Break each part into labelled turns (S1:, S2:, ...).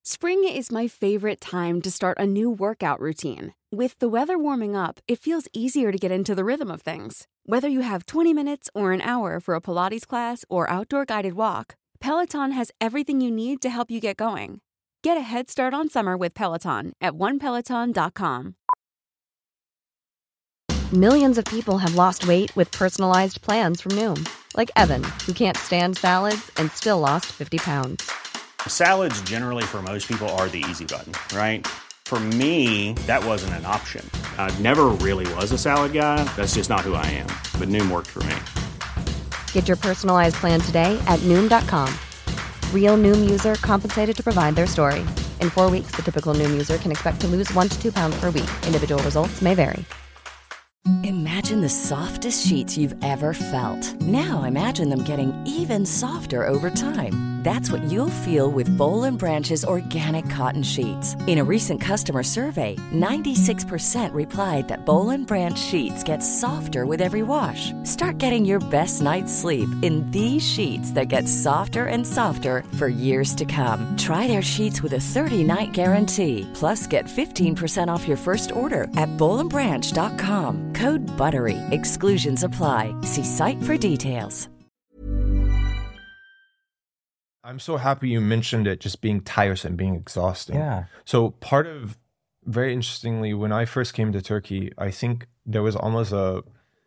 S1: Spring is my favorite time to start a new workout routine. With the weather warming up, it feels easier to get into the rhythm of things. Whether you have 20 minutes or an hour for a Pilates class or outdoor guided walk, Peloton has everything you need to help you get going. Get a head start on summer with Peloton at onepeloton.com.
S2: Millions of people have lost weight with personalized plans from Noom. Like Evan, who can't stand salads and still lost 50 pounds.
S3: Salads generally for most people are the easy button, right? For me, that wasn't an option. I never really was a salad guy. That's just not who I am. But Noom worked for me.
S2: Get your personalized plan today at Noom.com. Real Noom user compensated to provide their story. In 4 weeks, the typical Noom user can expect to lose 1 to 2 pounds per week. Individual results may vary.
S4: Imagine the softest sheets you've ever felt. Now imagine them getting even softer over time. That's what you'll feel with Boll & Branch's organic cotton sheets. In a recent customer survey, 96% replied that Boll & Branch sheets get softer with every wash. Start getting your best night's sleep in these sheets that get softer and softer for years to come. Try their sheets with a 30-night guarantee. Plus, get 15% off your first order at bollandbranch.com. Code BUTTERY. Exclusions apply. See site for details.
S5: I'm so happy you mentioned it just being tiresome, being exhausting.
S6: Yeah.
S5: So very interestingly, when I first came to Turkey, I think there was almost a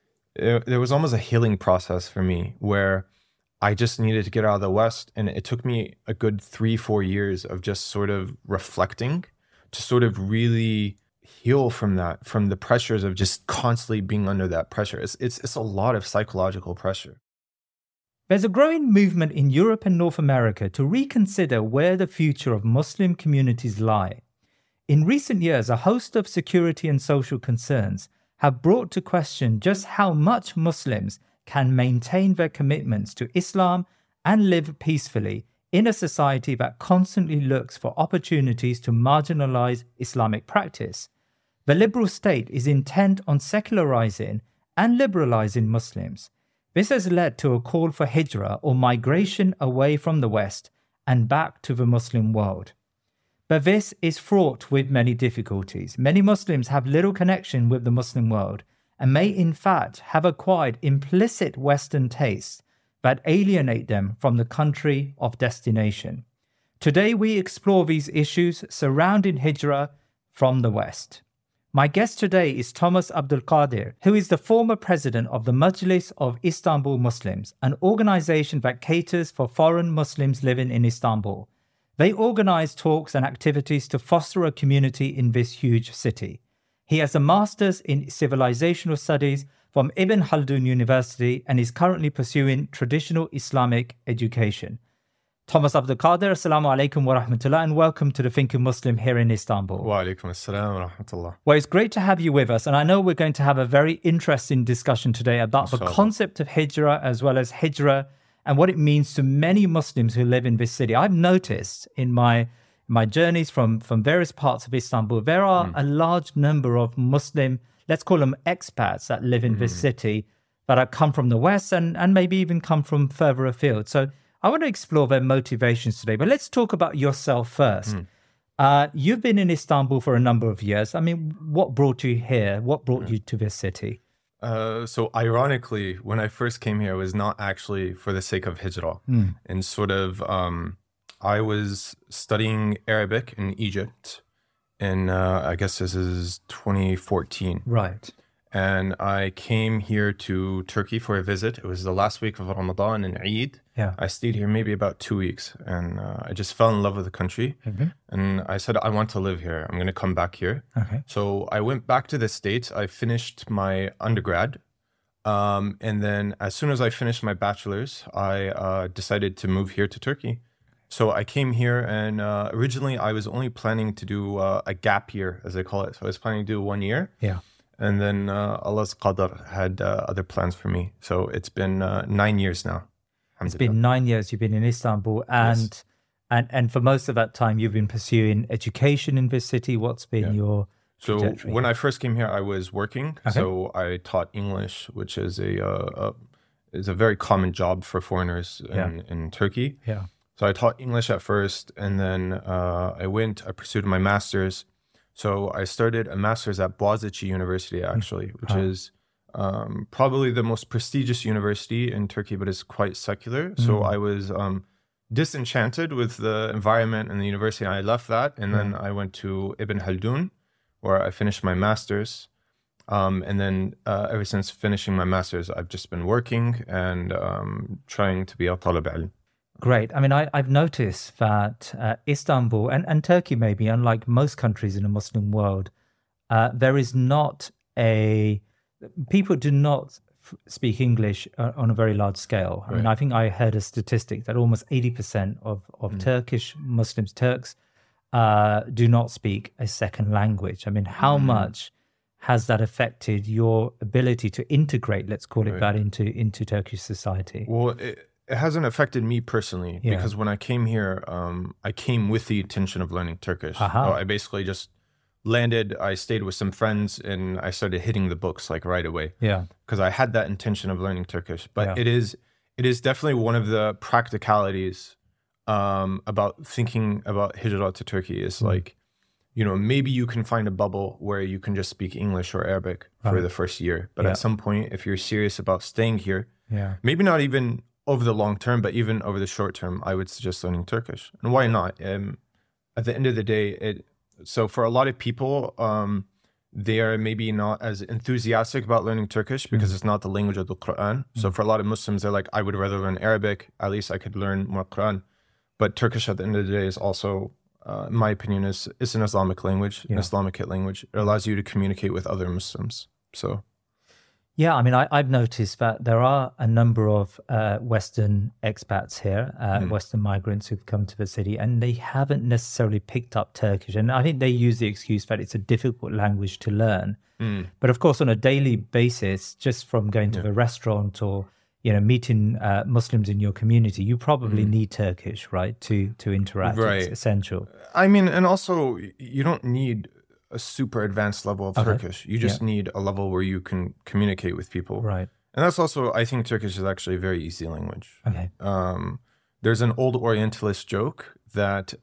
S5: healing process for me where I just needed to get out of the West. And it took me a good 3-4 years of just sort of reflecting to sort of really heal from that, from the pressures of just constantly being under that pressure. It's a lot of psychological pressure.
S6: There's a growing movement in Europe and North America to reconsider where the future of Muslim communities lie. In recent years, a host of security and social concerns have brought to question just how much Muslims can maintain their commitments to Islam and live peacefully in a society that constantly looks for opportunities to marginalize Islamic practice. The liberal state is intent on secularizing and liberalizing Muslims. This has led to a call for hijrah, or migration away from the West and back to the Muslim world. But this is fraught with many difficulties. Many Muslims have little connection with the Muslim world and may in fact have acquired implicit Western tastes that alienate them from the country of destination. Today we explore these issues surrounding hijrah from the West. My guest today is Thomas Abdul Qadir, who is the former president of the Majlis of Istanbul Muslims, an organization that caters for foreign Muslims living in Istanbul. They organize talks and activities to foster a community in this huge city. He has a master's in civilizational studies from Ibn Khaldun University and is currently pursuing traditional Islamic education. Thomas Abdul Qadir, Assalamu alaikum wa rahmatullah, and welcome to the Thinking Muslim here in Istanbul.
S5: Wa alaikum assalam wa rahmatullah.
S6: Well, it's great to have you with us, and I know we're going to have a very interesting discussion today about the concept of hijrah as well as hijrah and what it means to many Muslims who live in this city. I've noticed in my journeys from various parts of Istanbul, there are a large number of Muslim, let's call them expats, that live in this city that have come from the West and maybe even come from further afield. So I want to explore their motivations today, but let's talk about yourself first. You've been in Istanbul for a number of years. I mean, what brought you here? What brought you to this city?
S5: So ironically, when I first came here, it was not actually for the sake of hijrah. And sort of, I was studying Arabic in Egypt, and I guess this is 2014.
S6: Right.
S5: And I came here to Turkey for a visit. It was the last week of Ramadan and Eid.
S6: Yeah.
S5: I stayed here maybe about 2 weeks, and I just fell in love with the country. And I said, I want to live here. I'm going to come back here.
S6: Okay.
S5: So I went back to the States. I finished my undergrad. And then as soon as I finished my bachelor's, I decided to move here to Turkey. So I came here, and originally I was only planning to do a gap year, as they call it. So I was planning to do 1 year.
S6: Yeah.
S5: And then Allah's qadar had other plans for me. So it's been 9 years now.
S6: It's been 9 years you've been in Istanbul, and for most of that time you've been pursuing education in this city. What's been your trajectory?
S5: So when I first came here, I was working. Okay. So I taught English, which is a very common job for foreigners in Turkey.
S6: Yeah.
S5: So I taught English at first, and then I pursued my master's. So I started a master's at Boğaziçi University, actually, which is probably the most prestigious university in Turkey, but it's quite secular. So I was disenchanted with the environment and the university. I left that, and then I went to Ibn Khaldun, where I finished my master's. And then ever since finishing my master's, I've just been working and trying to be a talib ilm.
S6: Great. I mean, I've noticed that Istanbul and Turkey, maybe, unlike most countries in the Muslim world, there is not people do not speak English on a very large scale. I mean, I think I heard a statistic that almost 80% of Turkish Muslims, Turks, do not speak a second language. I mean, how much has that affected your ability to integrate, let's call it that, into Turkish society?
S5: Well, it hasn't affected me personally because when I came here, I came with the intention of learning Turkish. So I basically just landed, I stayed with some friends, and I started hitting the books like right away. Yeah. Because I had that intention of learning Turkish. But it is definitely one of the practicalities about thinking about hijrah to Turkey is like, maybe you can find a bubble where you can just speak English or Arabic for the first year. But at some point, if you're serious about staying here, maybe not even over the long term, but even over the short term, I would suggest learning Turkish. And why not? At the end of the day, so for a lot of people, they are maybe not as enthusiastic about learning Turkish because it's not the language of the Quran. So for a lot of Muslims, they're like, I would rather learn Arabic. At least I could learn more Quran. But Turkish at the end of the day is also, in my opinion, is an Islamic language, an Islamic language. It allows you to communicate with other Muslims. So...
S6: Yeah, I mean, I've noticed that there are a number of Western expats here, Western migrants who've come to the city, and they haven't necessarily picked up Turkish. And I think they use the excuse that it's a difficult language to learn. But of course, on a daily basis, just from going to the restaurant or, meeting Muslims in your community, you probably need Turkish, right, to interact. Right. It's essential.
S5: I mean, and also, you don't need a super advanced level of Turkish. You just need a level where you can communicate with people. Right. And that's also, I think Turkish is actually a very easy language. Okay. There's an old Orientalist joke that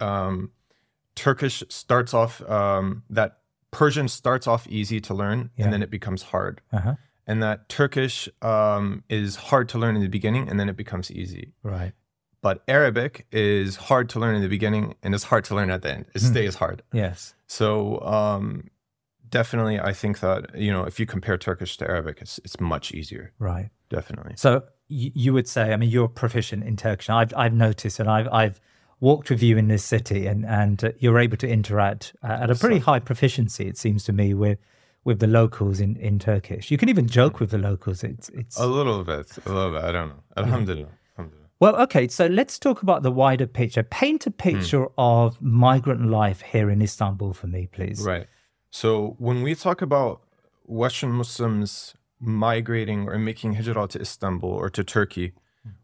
S5: Turkish starts off, that Persian starts off easy to learn and then it becomes hard. And that Turkish is hard to learn in the beginning and then it becomes easy. Right. But Arabic is hard to learn in the beginning and it's hard to learn at the end. It stays hard. Yes. So definitely, I think that, if you compare Turkish to Arabic, it's much easier. Right. Definitely.
S6: So you would say, I mean, you're proficient in Turkish. I've noticed, and I've walked with you in this city, and you're able to interact at a pretty high proficiency, it seems to me, with the locals in Turkish. You can even joke with the locals. It's
S5: a little bit. I don't know. Alhamdulillah.
S6: Well, okay, so let's talk about the wider picture. Paint a picture of migrant life here in Istanbul for me, please.
S5: Right. So when we talk about Western Muslims migrating or making hijrah to Istanbul or to Turkey,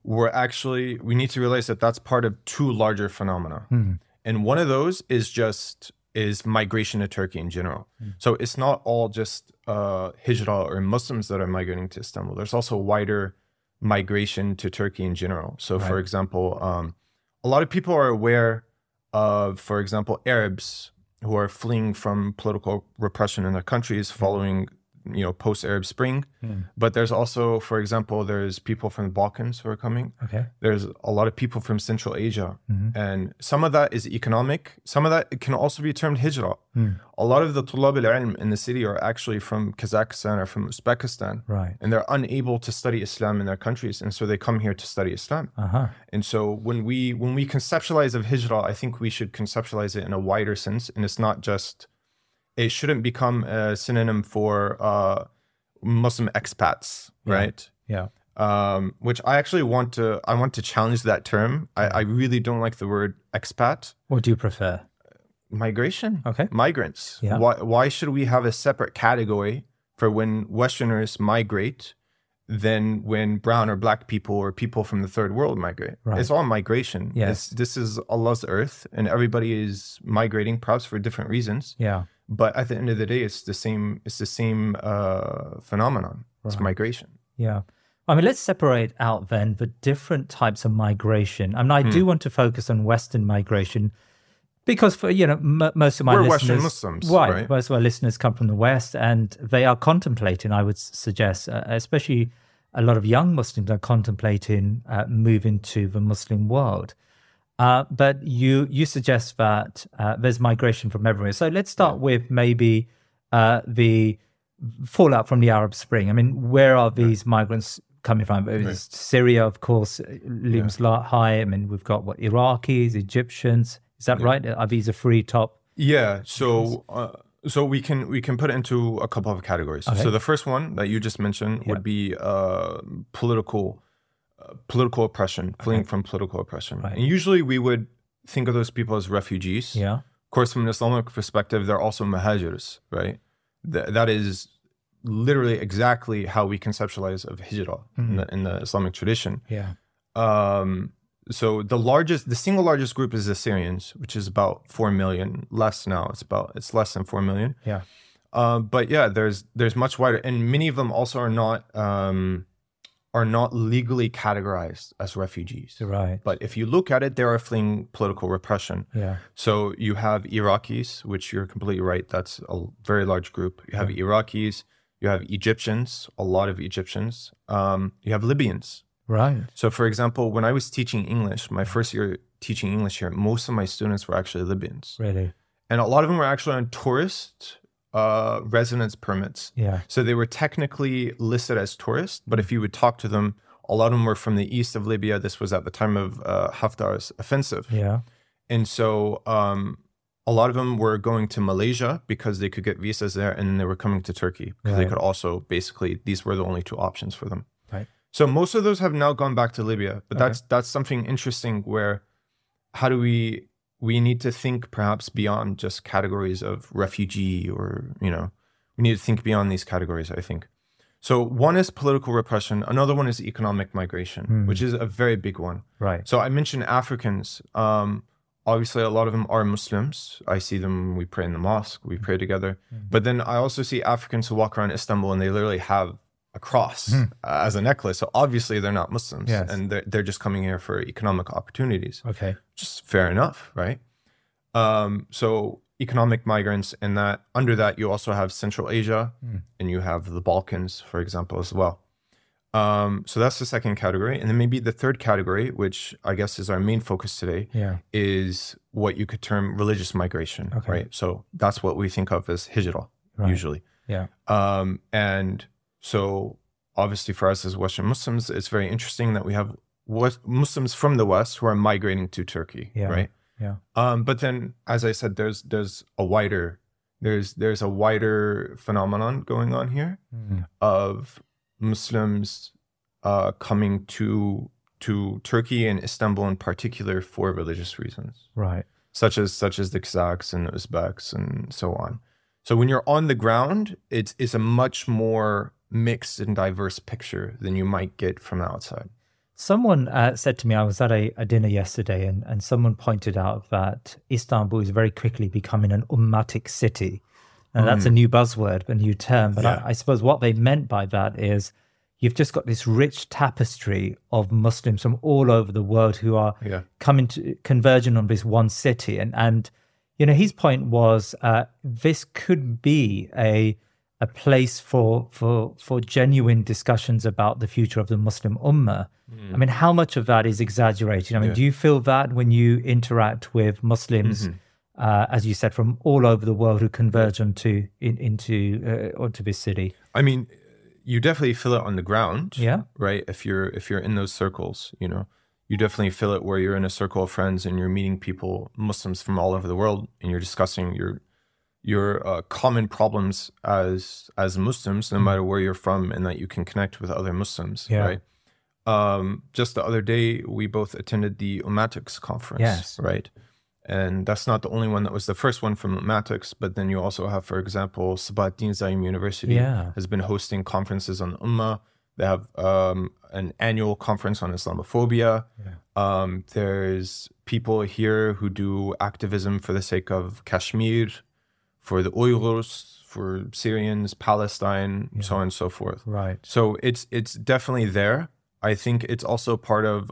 S5: we need to realize that that's part of two larger phenomena. And one of those is migration to Turkey in general. So it's not all just hijrah or Muslims that are migrating to Istanbul. There's also wider migration to Turkey in general. So, for example, a lot of people are aware of, for example, Arabs who are fleeing from political repression in their countries following, post-Arab Spring. But there's also, for example, there's people from the Balkans who are coming. Okay. There's a lot of people from Central Asia. And some of that is economic. Some of that can also be termed hijrah. A lot of the tulab al-ilm in the city are actually from Kazakhstan or from Uzbekistan. Right. And they're unable to study Islam in their countries. And so they come here to study Islam. And so when we conceptualize of hijrah, I think we should conceptualize it in a wider sense. And it's not just... It shouldn't become a synonym for Muslim expats, right? Yeah. Which I actually want to challenge that term. I really don't like the word expat.
S6: What do you prefer?
S5: Migration. Okay. Migrants. Yeah. Why should we have a separate category for when Westerners migrate than when brown or black people or people from the third world migrate? Right. It's all migration. Yes. This is Allah's earth and everybody is migrating perhaps for different reasons. Yeah. But at the end of the day, it's the same phenomenon. It's migration.
S6: Yeah. I mean, let's separate out then the different types of migration. I mean, I do want to focus on Western migration because for, most of my
S5: We're
S6: listeners...
S5: Western Muslims,
S6: right? Most of our listeners come from the West and they are contemplating, I would suggest, especially a lot of young Muslims are contemplating moving to the Muslim world. But you suggest that there's migration from everywhere. So let's start with maybe the fallout from the Arab Spring. I mean, where are these migrants coming from? Syria, of course, looms high. I mean, we've got Iraqis, Egyptians. Is that right? Are these the three top?
S5: Yeah. So we can put it into a couple of categories. Okay. So the first one that you just mentioned would be political oppression, fleeing from political oppression. Right. And usually we would think of those people as refugees. Yeah. Of course, from an Islamic perspective, they're also muhajirs, right? That is literally exactly how we conceptualize of hijrah in the Islamic tradition. Yeah. So the single largest group is the Syrians, which is about 4 million. Less now. It's less than 4 million. Yeah. But yeah, there's much wider, and many of them also are not legally categorized as refugees. Right. But if you look at it, they are fleeing political repression. Yeah. So you have Iraqis, which you're completely right. That's a very large group. You have Iraqis. You have Egyptians, a lot of Egyptians. You have Libyans. Right. So, for example, when I was teaching English, my first year teaching English here, most of my students were actually Libyans. Really? And a lot of them were actually on tourist residence permits. Yeah. So they were technically listed as tourists, but if you would talk to them, a lot of them were from the east of Libya. This was at the time of Haftar's offensive. Yeah. And so a lot of them were going to Malaysia because they could get visas there, and then they were coming to Turkey because they could also these were the only two options for them. Right. So most of those have now gone back to Libya, but that's something interesting where how do we need to think perhaps beyond just categories of refugee or, we need to think beyond these categories, I think. So one is political repression. Another one is economic migration, which is a very big one. Right. So I mentioned Africans. Obviously, a lot of them are Muslims. I see them, we pray in the mosque, we pray together. But then I also see Africans who walk around Istanbul and they literally have a cross as a necklace. So obviously they're not Muslims, and they're just coming here for economic opportunities. Okay. Just fair enough, right? So economic migrants, and that under that you also have Central Asia and you have the Balkans, for example, as well. So that's the second category. And then maybe the third category, which I guess is our main focus today, is what you could term religious migration, right? So that's what we think of as hijrah, usually. Yeah. And so obviously for us as Western Muslims, it's very interesting that we have Muslims from the West who are migrating to Turkey, right? Yeah. But then, as I said, there's a wider phenomenon going on here of Muslims coming to Turkey and Istanbul in particular for religious reasons, right? Such as the Kazakhs and Uzbeks and so on. So when you're on the ground, it's a much more mixed and diverse picture than you might get from outside.
S6: Someone said to me, I was at a dinner yesterday, and someone pointed out that Istanbul is very quickly becoming an ummatic city. And that's a new buzzword, a new term. But I suppose what they meant by that is you've just got this rich tapestry of Muslims from all over the world who are converging on this one city. And his point was this could be a place for genuine discussions about the future of the Muslim Ummah. I mean, how much of that is exaggerated? I mean, do you feel that when you interact with Muslims, as you said, from all over the world who converge onto this city? I
S5: mean, you definitely feel it on the ground, right? If you're in those circles, you definitely feel it where you're in a circle of friends and you're meeting people, Muslims from all over the world, and you're discussing your common problems as Muslims, no matter where you're from, and that you can connect with other Muslims, right? Just the other day, we both attended the Ummatics conference, right? And that's not the only one. That was the first one from Ummatics, but then you also have, for example, Sabahattin Zaim University has been hosting conferences on Ummah. They have an annual conference on Islamophobia. There's people here who do activism for the sake of Kashmir, for the Uyghurs, for Syrians, Palestine, so on and so forth.
S6: Right.
S5: So it's definitely there. I think it's also part of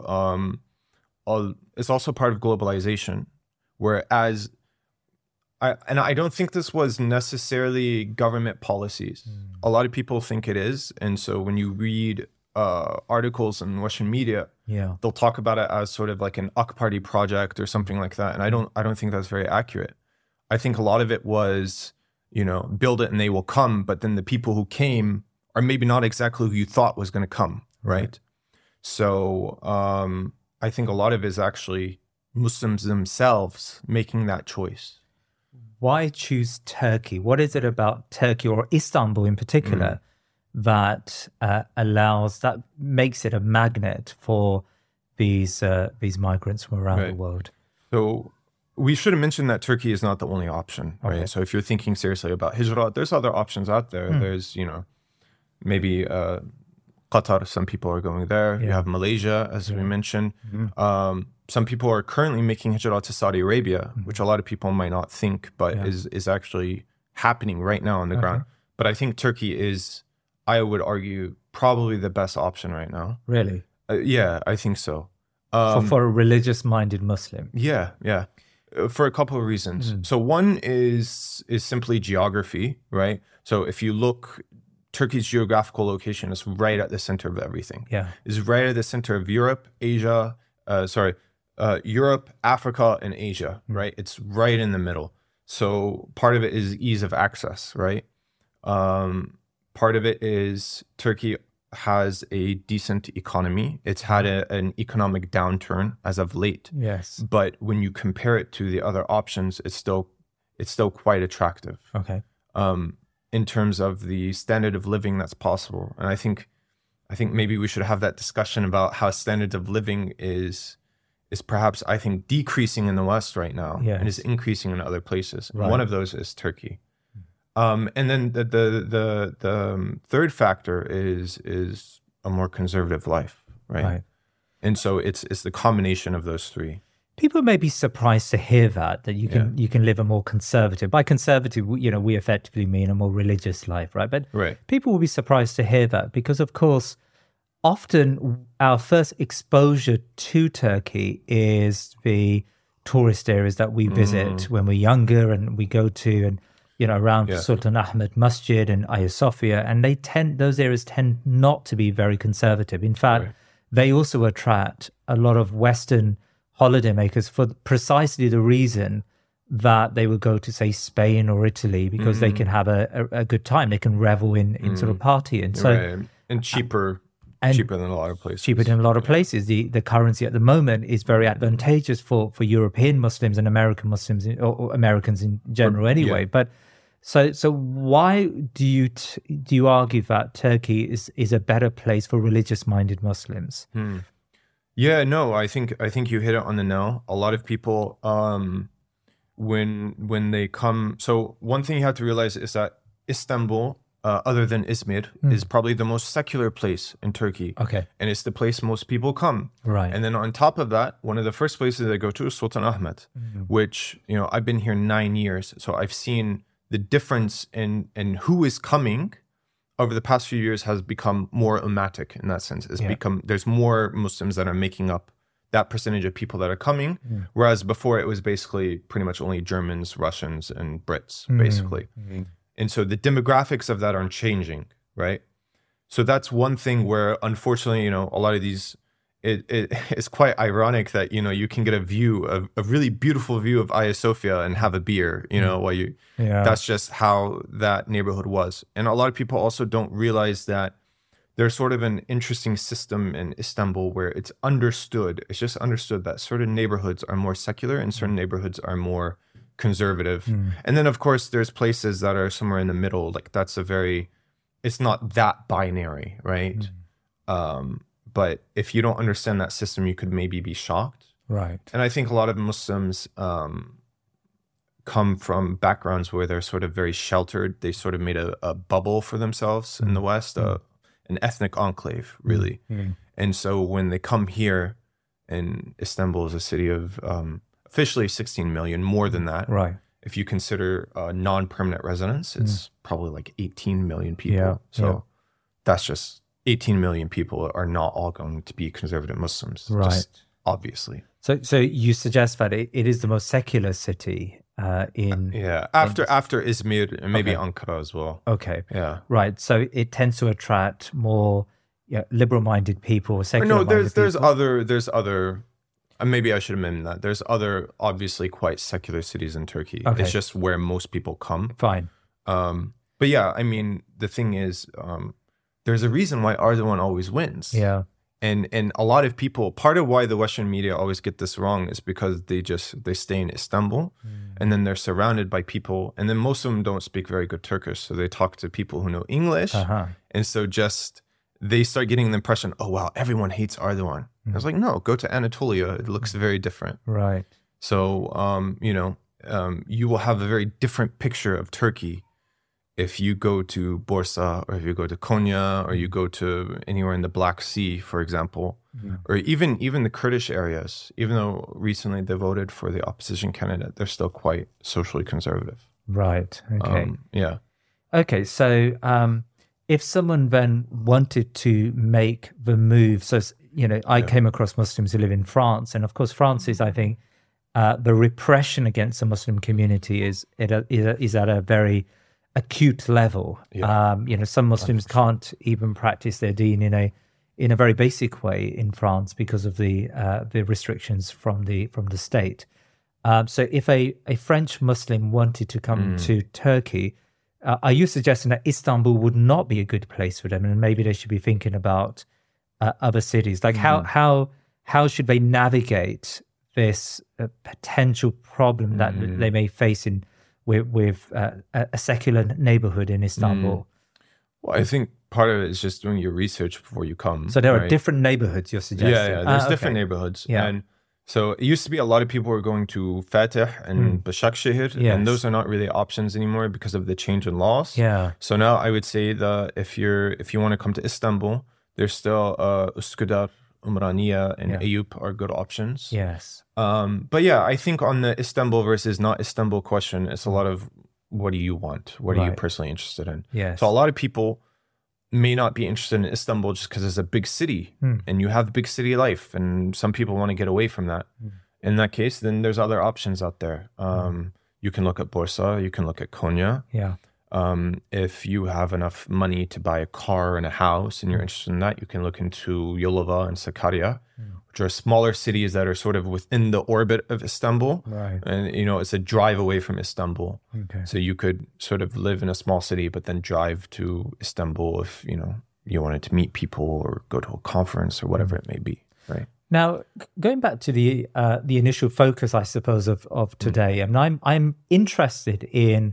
S5: globalization, whereas I don't think this was necessarily government policies. A lot of people think it is, and so when you read articles in Western media, they'll talk about it as sort of like an AK Party project or something like that, and I don't think that's very accurate. I think a lot of it was, build it and they will come, but then the people who came are maybe not exactly who you thought was going to come, right? So I think a lot of it is actually Muslims themselves making that choice.
S6: Why choose Turkey? What is it about Turkey or Istanbul in particular that makes it a magnet for these migrants from around the world?
S5: So we should have mentioned that Turkey is not the only option, right? Okay. So if you're thinking seriously about hijrah, there's other options out there. There's, maybe Qatar, some people are going there. You have Malaysia, as we mentioned. Some people are currently making hijrah to Saudi Arabia, which a lot of people might not think, but is actually happening right now on the ground. But I think Turkey is, I would argue, probably the best option right now.
S6: Really?
S5: Yeah, I think so.
S6: For a religious-minded Muslim?
S5: Yeah. For a couple of reasons. So one is simply geography, right? So if you look, Turkey's geographical location is right at the center of everything.
S6: Yeah.
S5: It's right at the center of Europe, Europe, Africa, and Asia, right? It's right in the middle. So part of it is ease of access, right? Part of it is Turkey has a decent economy. It's had an economic downturn as of late.
S6: Yes.
S5: But when you compare it to the other options, it's still quite attractive.
S6: Okay.
S5: In terms of the standard of living that's possible. And I think maybe we should have that discussion about how standard of living is perhaps, I think, decreasing in the West right now and is increasing in other places. Right. One of those is Turkey. And then the third factor is a more conservative life, right? And so it's the combination of those three.
S6: People may be surprised to hear that you can live a more conservative. By conservative, we effectively mean a more religious life, right? But people will be surprised to hear that because, of course, often our first exposure to Turkey is the tourist areas that we visit when we're younger and we go to and around Sultan Ahmed Masjid and Hagia Sophia, and those areas tend not to be very conservative. In fact, they also attract a lot of Western holidaymakers for precisely the reason that they would go to, say, Spain or Italy because they can have a good time. They can revel in sort of party. And so
S5: and cheaper than a lot of places.
S6: Cheaper than a lot of places. The currency at the moment is very advantageous for European Muslims and American Muslims or Americans in general anyway. But so why do you argue that Turkey is a better place for religious-minded Muslims?
S5: Yeah, no, I think you hit it on the nail. A lot of people, when they come, so one thing you have to realize is that Istanbul, other than Izmir, is probably the most secular place in Turkey.
S6: Okay.
S5: And it's the place most people come.
S6: Right.
S5: And then on top of that, one of the first places they go to is Sultan Ahmed, which, I've been here 9 years. So I've seen the difference in who is coming over the past few years has become more ummatic in that sense. There's more Muslims that are making up that percentage of people that are coming, whereas before it was basically pretty much only Germans, Russians, and Brits, basically. And so the demographics of that aren't changing, right? So that's one thing where, unfortunately, a lot of these, it's quite ironic that, you can get a really beautiful view of Hagia Sophia and have a beer, while that's just how that neighborhood was. And a lot of people also don't realize that there's sort of an interesting system in Istanbul where it's just understood that certain neighborhoods are more secular and certain neighborhoods are more conservative. And then, of course, there's places that are somewhere in the middle. Like it's not that binary, right? But if you don't understand that system, you could maybe be shocked.
S6: Right.
S5: And I think a lot of Muslims come from backgrounds where they're sort of very sheltered. They sort of made a bubble for themselves in the West, an ethnic enclave, really. And so when they come here, and Istanbul is a city of officially 16 million, more than that.
S6: Right.
S5: if you consider non-permanent residents, it's probably like 18 million people. That's just 18 million people are not all going to be conservative Muslims,
S6: Right.
S5: just obviously.
S6: So you suggest that it is the most secular city in...
S5: After Izmir and maybe Ankara as well.
S6: Okay.
S5: Yeah.
S6: Right. So it tends to attract more liberal-minded people,
S5: No,
S6: secular-minded
S5: there's
S6: people.
S5: other. Maybe I should have mentioned that. There's other obviously quite secular cities in Turkey.
S6: Okay.
S5: It's just where most people come.
S6: Fine.
S5: But yeah, I mean, the thing is, there's a reason why Erdogan always wins.
S6: Yeah.
S5: And a lot of people, part of why the Western media always get this wrong is because they stay in Istanbul and then they're surrounded by people, and then most of them don't speak very good Turkish, so they talk to people who know English, and so just they start getting the impression, oh wow, everyone hates Erdogan. I was like, no, go to Anatolia, it looks very different.
S6: Right.
S5: So you will have a very different picture of Turkey if you go to Bursa, or if you go to Konya, or you go to anywhere in the Black Sea, for example, or even the Kurdish areas. Even though recently they voted for the opposition candidate, they're still quite socially conservative.
S6: Right. Okay.
S5: Yeah.
S6: Okay. So if someone then wanted to make the move, so I came across Muslims who live in France, and of course France is, I think, the repression against the Muslim community is at a very acute level. Some Muslims can't even practice their deen in a very basic way in France because of the restrictions from the state. So if a French Muslim wanted to come to Turkey, are you suggesting that Istanbul would not be a good place for them, and maybe they should be thinking about other cities? Like how should they navigate this potential problem that they may face with a secular neighborhood in Istanbul?
S5: Well, I think part of it is just doing your research before you come.
S6: So there are different neighborhoods you're suggesting?
S5: Yeah, there's different neighborhoods.
S6: Yeah.
S5: And so it used to be a lot of people were going to Fatih and Başakşehir, and those are not really options anymore because of the change in laws.
S6: Yeah.
S5: So now I would say that if you want to come to Istanbul, there's still Üsküdar, Umraniye, and Eyüp are good options.
S6: Yes.
S5: But yeah, I think on the Istanbul versus not Istanbul question, it's a lot of what do you want? What are you personally interested in?
S6: Yes.
S5: So a lot of people may not be interested in Istanbul just because it's a big city and you have big city life, and some people want to get away from that. In that case, then there's other options out there. You can look at Bursa, you can look at Konya.
S6: Yeah.
S5: If you have enough money to buy a car and a house and you're interested in that, you can look into Yalova and Sakarya, which are smaller cities that are sort of within the orbit of Istanbul.
S6: Right.
S5: And, it's a drive away from Istanbul.
S6: Okay.
S5: So you could sort of live in a small city, but then drive to Istanbul if, you wanted to meet people or go to a conference or whatever it may be. Right.
S6: Now, going back to the initial focus, I suppose, of today, I mean, I'm interested in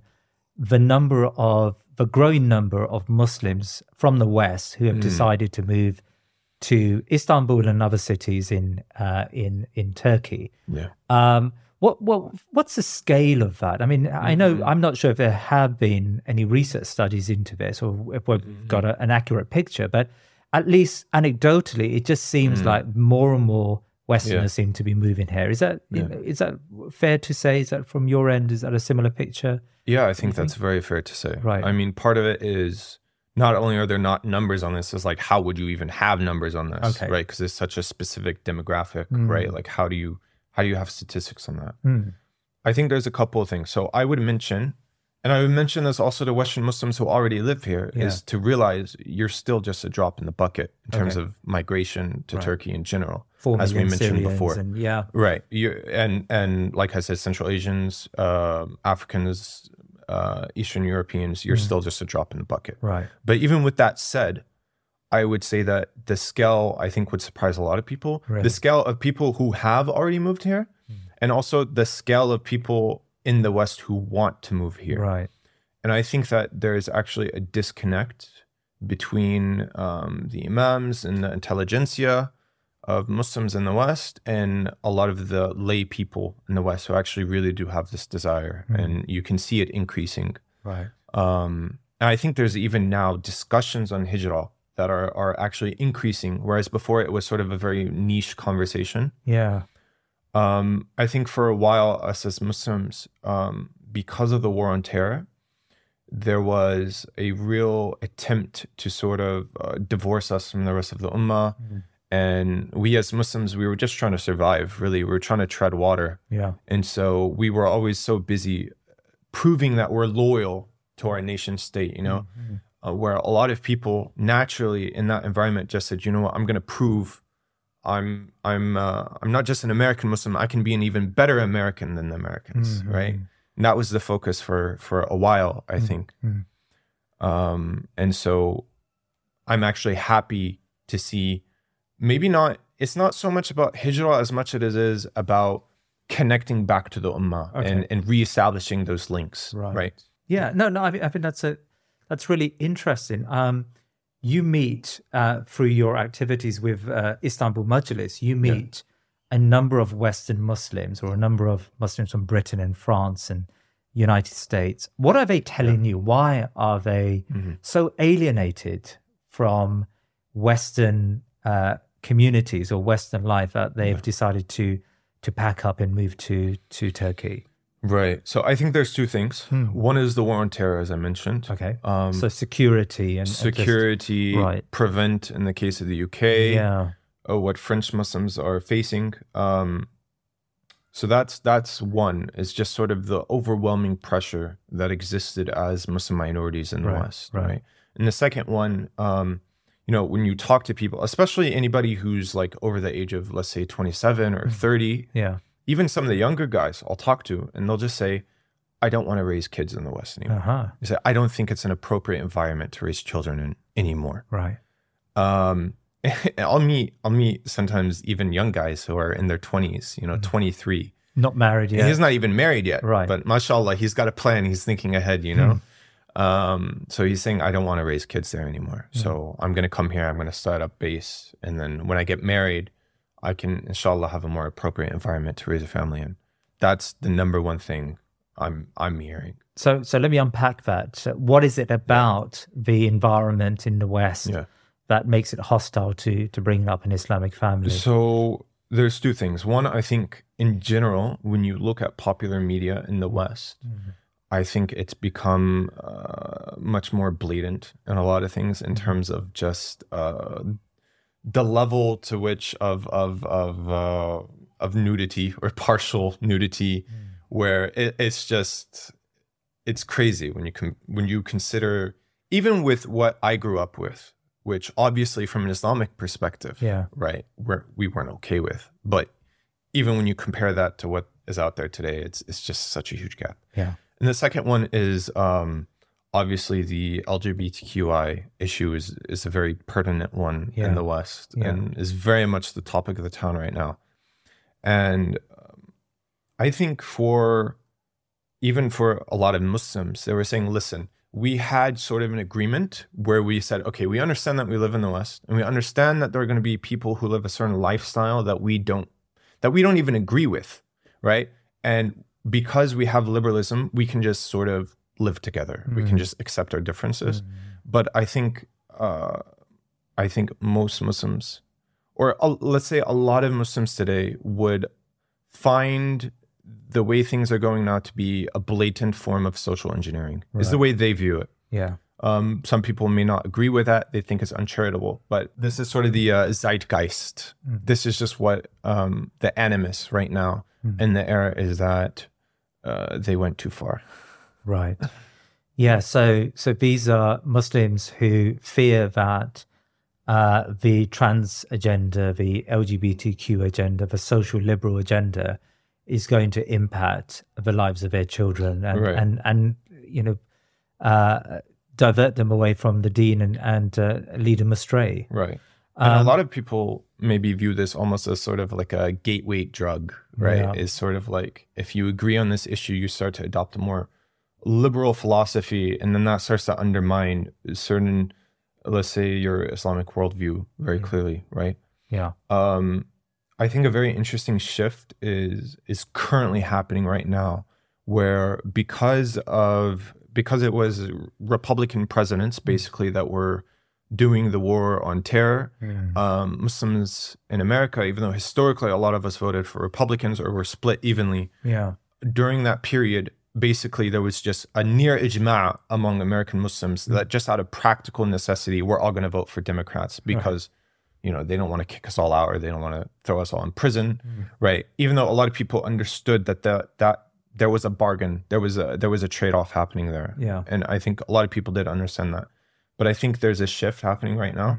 S6: the growing number of Muslims from the West who have decided to move to Istanbul and other cities in Turkey.
S5: Yeah.
S6: What's the scale of that? I mean, I know I'm not sure if there have been any research studies into this or if we've got an accurate picture, but at least anecdotally, it just seems like more and more Westerners seem to be moving here. Is that fair to say? Is that from your end? Is that a similar picture?
S5: Yeah, I think that's very fair to say.
S6: Right.
S5: I mean, part of it is not only are there not numbers on this, it's like, how would you even have numbers on this?
S6: Okay.
S5: Right? Because it's such a specific demographic, right? Like, how do you have statistics on that? I think there's a couple of things. So I would mention this also to Western Muslims who already live here, is to realize you're still just a drop in the bucket in terms of migration to Turkey in general, as we mentioned
S6: Syrians
S5: before. Right. And like I said, Central Asians, Africans, Eastern Europeans, you're still just a drop in the bucket.
S6: Right.
S5: But even with that said, I would say that the scale, I think, would surprise a lot of people.
S6: Really?
S5: The scale of people who have already moved here, and also the scale of people in the West who want to move here.
S6: Right.
S5: And I think that there is actually a disconnect between the imams and the intelligentsia of Muslims in the West and a lot of the lay people in the West who actually really do have this desire. And you can see it increasing.
S6: Right.
S5: And I think there's even now discussions on hijrah that are actually increasing, whereas before it was sort of a very niche conversation.
S6: Yeah.
S5: I think for a while, us as Muslims, because of the war on terror, there was a real attempt to sort of divorce us from the rest of the ummah. And we as Muslims, we were just trying to survive, really. We were trying to tread water.
S6: Yeah.
S5: And so we were always so busy proving that we're loyal to our nation state, you know, where a lot of people naturally in that environment just said, you know what, I'm going to prove I'm not just an American Muslim, I can be an even better American than the Americans, right? And that was the focus for a while, I think. And so I'm actually happy to see, it's not so much about hijrah as much as it is about connecting back to the ummah and reestablishing those links, right?
S6: Yeah, no, I think that's really interesting. You meet through your activities with Istanbul Majlis, you meet a number of Western Muslims or a number of Muslims from Britain and France and United States. What are they telling you? Why are they so alienated from Western communities or Western life that they've decided to pack up and move to Turkey?
S5: Right. So I think there's two things. One is the war on terror, as I mentioned.
S6: Okay. So security and
S5: prevent in the case of the UK. What French Muslims are facing. So that's one. It's just sort of the overwhelming pressure that existed as Muslim minorities in the West, right? And the second one, you know, when you talk to people, especially anybody who's like over the age of, let's say, 27 or 30, even some of the younger guys I'll talk to, and they'll just say, I don't want to raise kids in the West anymore. They say, I don't think it's an appropriate environment to raise children in anymore.
S6: Right.
S5: I'll meet sometimes even young guys who are in their 20s, you know, 23.
S6: Not married yet.
S5: And he's not even married yet.
S6: Right.
S5: But mashallah, he's got a plan. He's thinking ahead, you know. So he's saying, I don't want to raise kids there anymore. So I'm going to come here. I'm going to start up base. And then when I get married, I can, inshallah, have a more appropriate environment to raise a family in. That's the number one thing I'm hearing.
S6: So let me unpack that. So what is it about the environment in the West that makes it hostile to bringing up an Islamic family?
S5: So there's two things. One, I think in general, when you look at popular media in the West, I think it's become much more blatant in a lot of things in terms of just the level to which of nudity or partial nudity, where it's crazy when you consider, even with what I grew up with, which obviously from an Islamic perspective, right, we weren't okay with, but even when you compare that to what is out there today, it's just such a huge gap.
S6: Yeah.
S5: And the second one is obviously the LGBTQI issue is a very pertinent one in the West and is very much the topic of the town right now. And I think even for a lot of Muslims, they were saying, listen, we had sort of an agreement where we said, okay, we understand that we live in the West, and we understand that there are going to be people who live a certain lifestyle that we don't even agree with, right? And because we have liberalism, we can just sort of live together. We can just accept our differences. But I think most Muslims, or let's say a lot of Muslims today, would find the way things are going now to be a blatant form of social engineering, is the way they view it.
S6: Yeah.
S5: Some people may not agree with that. They think it's uncharitable, but this is sort of the zeitgeist. This is just what the animus right now in the era is, that they went too far.
S6: Right. Yeah. So these are Muslims who fear that the trans agenda, the LGBTQ agenda, the social liberal agenda is going to impact the lives of their children and you know, divert them away from the deen and lead them astray.
S5: Right. And a lot of people maybe view this almost as sort of like a gateway drug, right? Yeah. Is sort of like, if you agree on this issue, you start to adopt a more liberal philosophy, and then that starts to undermine certain, let's say, your Islamic worldview very clearly, right?
S6: Yeah.
S5: I think a very interesting shift is currently happening right now, where because it was Republican presidents basically that were doing the war on terror, Muslims in America, even though historically a lot of us voted for Republicans or were split evenly, during that period, basically there was just a near ijma' among American Muslims that just out of practical necessity, we're all going to vote for Democrats because, they don't want to kick us all out or they don't want to throw us all in prison, right? Even though a lot of people understood that there was a bargain, there was a trade-off happening there.
S6: Yeah.
S5: And I think a lot of people did understand that. But I think there's a shift happening right now.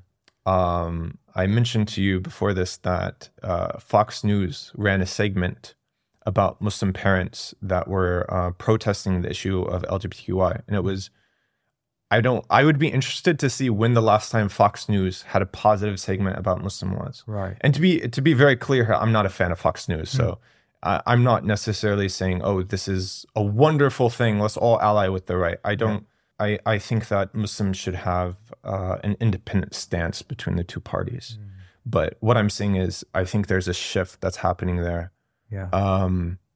S5: I mentioned to you before this that Fox News ran a segment about Muslim parents that were protesting the issue of LGBTQI. And it was, I would be interested to see when the last time Fox News had a positive segment about Muslim was.
S6: Right.
S5: And to be very clear here, I'm not a fan of Fox News. So I'm not necessarily saying, oh, this is a wonderful thing. Let's all ally with the right. I think that Muslims should have an independent stance between the two parties. But what I'm saying is, I think there's a shift that's happening there.
S6: Yeah.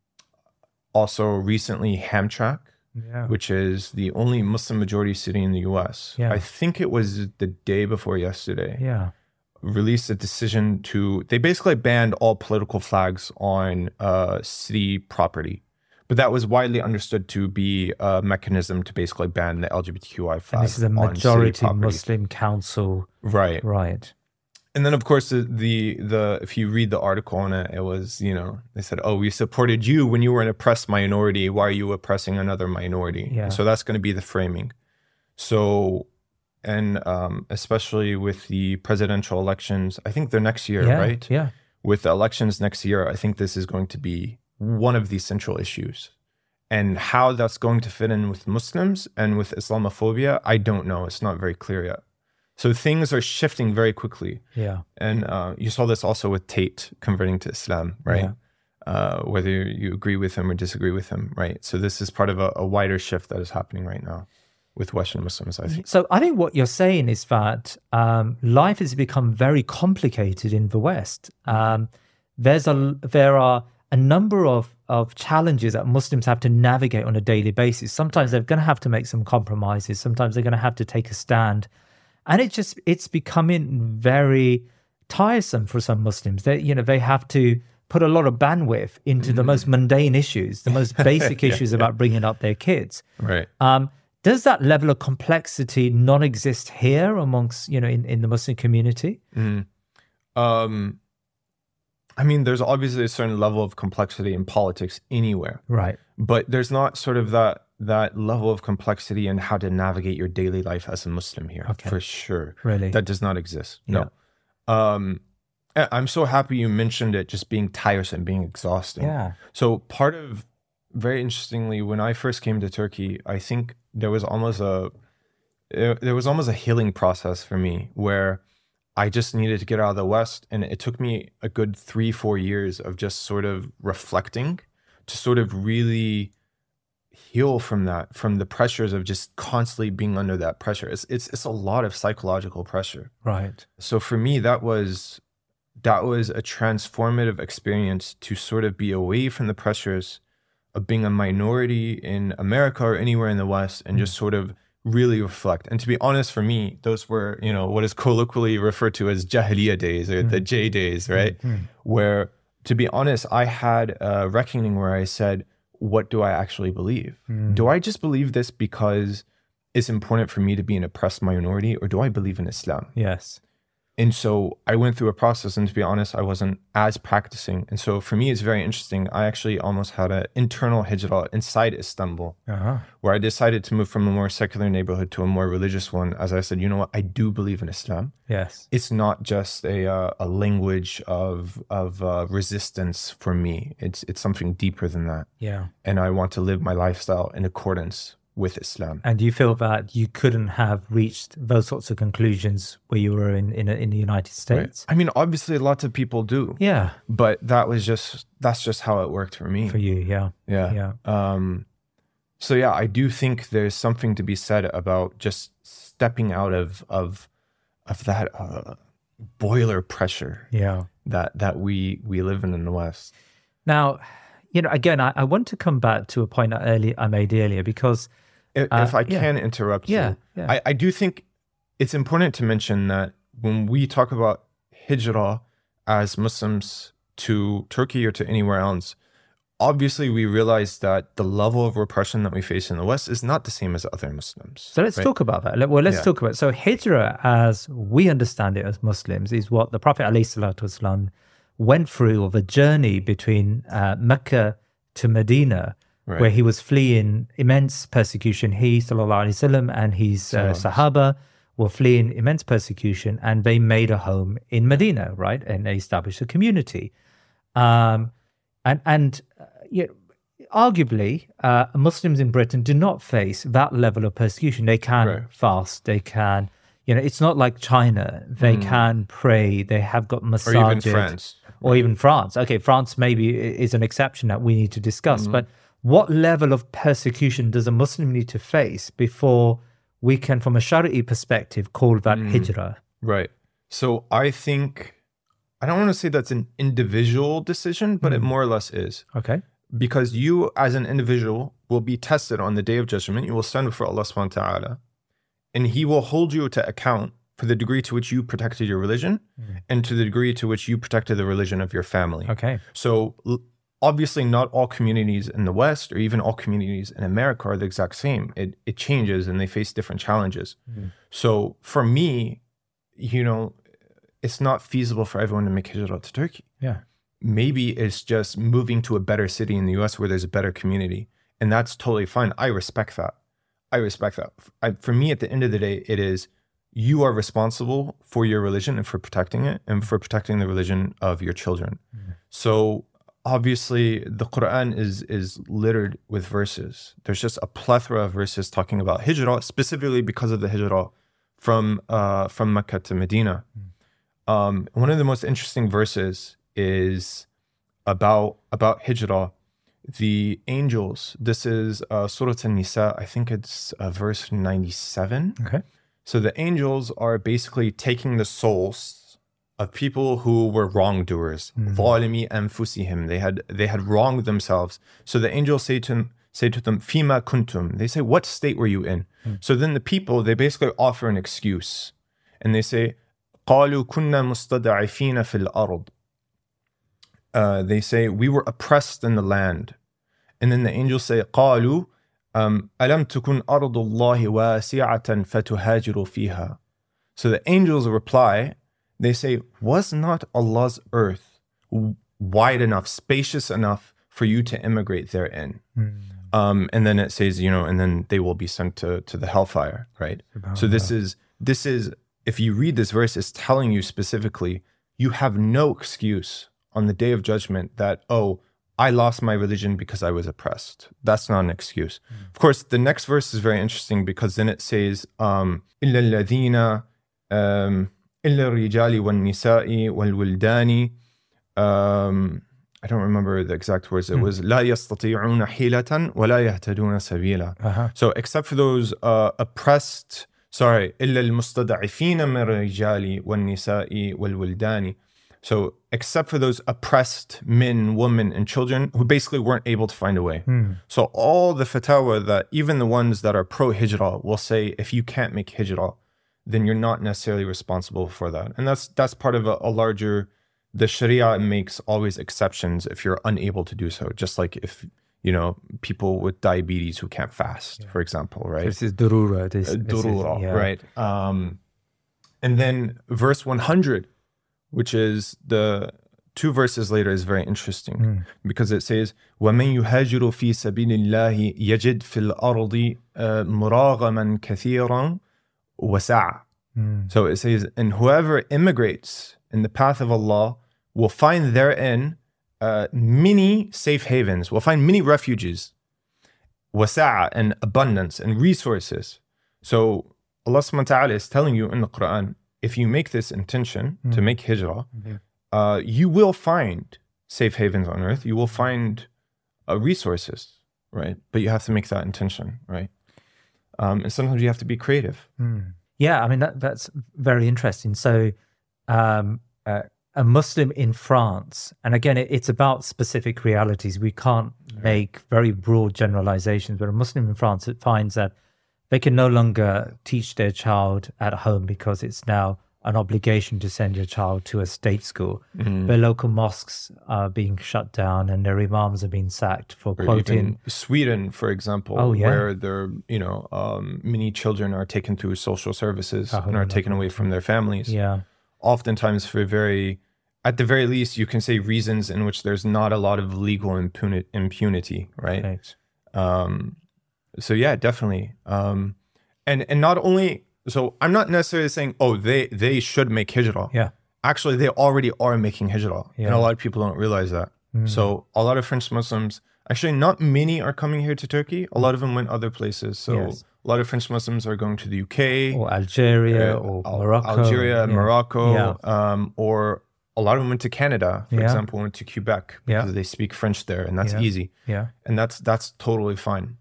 S5: Also, recently, Hamtramck, which is the only Muslim majority city in the U.S.
S6: Yeah.
S5: I think it was the day before yesterday.
S6: Yeah.
S5: Released a decision they basically banned all political flags on city property. But that was widely understood to be a mechanism to basically ban the LGBTQI flag.
S6: And this is a majority Muslim council.
S5: Right.
S6: Right.
S5: And then, of course, the if you read the article on it, it was, they said, oh, we supported you when you were an oppressed minority. Why are you oppressing another minority?
S6: Yeah.
S5: So that's going to be the framing. So, and especially with the presidential elections, I think they're next year, right?
S6: Yeah.
S5: With the elections next year, I think this is going to be one of the central issues. And how that's going to fit in with Muslims and with Islamophobia, I don't know. It's not very clear yet. So things are shifting very quickly.
S6: Yeah.
S5: And you saw this also with Tate converting to Islam, right? Whether you agree with him or disagree with him, right? So this is part of a wider shift that is happening right now with Western Muslims, I think.
S6: So I think what you're saying is that life has become very complicated in the West. There are a number of challenges that Muslims have to navigate on a daily basis. Sometimes they're going to have to make some compromises. Sometimes they're going to have to take a stand. And it's becoming very tiresome for some Muslims. They have to put a lot of bandwidth into the most mundane issues, the most basic issues about bringing up their kids.
S5: Right.
S6: Does that level of complexity not exist here amongst, in the Muslim community?
S5: I mean, there's obviously a certain level of complexity in politics anywhere.
S6: Right.
S5: But there's not sort of that level of complexity in how to navigate your daily life as a Muslim here, for sure.
S6: Really?
S5: That does not exist.
S6: Yeah.
S5: No. I'm so happy you mentioned it just being tiresome, being exhausting.
S6: Yeah.
S5: So very interestingly, when I first came to Turkey, I think there was almost a healing process for me where I just needed to get out of the West. And it took me a good 3-4 years of just sort of reflecting to sort of really heal from the pressures of just constantly being under that pressure. It's a lot of psychological pressure.
S6: Right.
S5: So for me, that was a transformative experience to sort of be away from the pressures of being a minority in America or anywhere in the West and just sort of really reflect. And to be honest, for me, those were, what is colloquially referred to as Jahiliyyah days or the J days, right? Where, to be honest, I had a reckoning where I said, what do I actually believe? Do I just believe this because it's important for me to be an oppressed minority, or do I believe in Islam?
S6: Yes.
S5: And so I went through a process, and to be honest, I wasn't as practicing. And so for me, it's very interesting. I actually almost had an internal hijrah inside Istanbul, where I decided to move from a more secular neighborhood to a more religious one. As I said, you know what? I do believe in Islam.
S6: Yes.
S5: It's not just a language of resistance for me. It's something deeper than that.
S6: Yeah.
S5: And I want to live my lifestyle in accordance with Islam.
S6: And do you feel that you couldn't have reached those sorts of conclusions where you were in the United States?
S5: Right. I mean, obviously lots of people do.
S6: Yeah.
S5: But that's just how it worked for me.
S6: For you, yeah.
S5: Yeah. So yeah, I do think there's something to be said about just stepping out of that boiler pressure.
S6: Yeah.
S5: That we live in the West.
S6: Now, again, I want to come back to a point I made earlier because
S5: if I can interrupt you, I do think it's important to mention that when we talk about hijrah as Muslims to Turkey or to anywhere else, obviously we realize that the level of repression that we face in the West is not the same as other Muslims.
S6: So let's talk about that. Well, let's talk about it. So hijrah, as we understand it as Muslims, is what the Prophet ﷺ went through, of a journey between Mecca to Medina, where he was fleeing immense persecution. He, sallallahu alaihi wasallam, and his Sahaba were fleeing immense persecution, and they made a home in Medina, right? And they established a community. Arguably, Muslims in Britain do not face that level of persecution. They can fast, they can, it's not like China. They can pray, they have got masajid.
S5: Or even France.
S6: Or even France. Okay, France maybe is an exception that we need to discuss. But what level of persecution does a Muslim need to face before we can, from a Shari'i perspective, call that hijrah?
S5: Right. So I think, I don't want to say that's an individual decision, but it more or less is.
S6: Okay.
S5: Because you as an individual will be tested on the Day of Judgment. You will stand before Allah subhanahu wa ta'ala, and He will hold you to account for the degree to which you protected your religion and to the degree to which you protected the religion of your family.
S6: Okay.
S5: So obviously not all communities in the West or even all communities in America are the exact same. It changes and they face different challenges. So for me, it's not feasible for everyone to make hijrah to Turkey.
S6: Yeah.
S5: Maybe it's just moving to a better city in the US where there's a better community. And that's totally fine. I respect that. For me, at the end of the day, it is, you are responsible for your religion and for protecting it and for protecting the religion of your children. So obviously the Quran is littered with verses. There's just a plethora of verses talking about hijrah, specifically because of the hijrah from Mecca to Medina. One of the most interesting verses is about hijrah. The angels, this is Surah An-Nisa, I think it's verse 97.
S6: Okay.
S5: So the angels are basically taking the souls of people who were wrongdoers. ظَالِمِي أَنفُسِهِمْ. They had wronged themselves. So the angels say to them, فِيمَا كُنْتُمْ. They say, what state were you in? So then the people, they basically offer an excuse. And they say, قَالُوا كُنَّا مُسْتَضْعِفِينَ فِي الْأَرْضِ. They say, we were oppressed in the land. And then the angels say, قَالُوا أَلَمْ تُكُنْ أَرْضُ اللَّهِ وَاسِعَةً فَتُهَاجِرُوا فِيهَا. So the angels reply, they say, was not Allah's earth wide enough, spacious enough for you to immigrate therein? And then it says, and then they will be sent to the hellfire, right? So this is, if you read this verse, it's telling you specifically, you have no excuse on the Day of Judgment that, I lost my religion because I was oppressed. That's not an excuse. Of course, the next verse is very interesting because then it says, إِلَّا الَّذِينَ إِلَّا الرِّجَالِ وَالنِّسَاءِ وَالْوِلْدَانِ. I don't remember the exact words. It was لَا يَسْتَطِيعُونَ حِيلَةً وَلَا يَهْتَدُونَ سَبِيلًا. So except for those oppressed, إِلَّا الْمُسْتَضْعِفِينَ مِنَ الرِّجَالِ وَالنِّسَاءِ وَالْوِلْدَانِ. So except for those oppressed men, women, and children who basically weren't able to find a way. So all the fatwa, that even the ones that are pro-hijrah will say, if you can't make hijrah, then you're not necessarily responsible for that. And that's part of a larger, the Sharia makes always exceptions if you're unable to do so. Just like if, people with diabetes who can't fast, for example, right?
S6: This is durura.
S5: Right? And then verse 100, which is the 2 verses later, is very interesting because it says, وَمَنْ يُهَاجِرُ فِي سَبِيلِ اللَّهِ يَجِدْ فِي الْأَرْضِ مُرَاغَمًا كَثِيرًا وَسَعًا. So it says, and whoever immigrates in the path of Allah will find therein many safe havens, will find many refuges, وَسَعًا, and abundance and resources. So Allah subhanahu wa ta'ala is telling you in the Quran, if you make this intention to make hijrah, you will find safe havens on earth. You will find resources, right? But you have to make that intention, right? And sometimes you have to be creative.
S6: Yeah, I mean, that's very interesting. So a Muslim in France, and again, it's about specific realities. We can't make very broad generalizations, but a Muslim in France, it finds that they can no longer teach their child at home because it's now an obligation to send your child to a state school, where local mosques are being shut down and their imams are being sacked for quoting.
S5: Sweden, for example, where there, many children are taken through social services and are taken away from their families.
S6: Yeah.
S5: Oftentimes for at the very least, you can say reasons in which there's not a lot of legal impunity, right? So yeah, definitely. And not only, so I'm not necessarily saying, they should make hijrah.
S6: Yeah.
S5: Actually, they already are making hijrah. Yeah. And a lot of people don't realize that. So a lot of French Muslims, actually not many are coming here to Turkey. A lot of them went other places. So a lot of French Muslims are going to the UK.
S6: Or Algeria or Morocco.
S5: Morocco. Or a lot of them went to Canada, for example, went to Quebec because they speak French there, and that's easy.
S6: Yeah.
S5: And that's totally fine.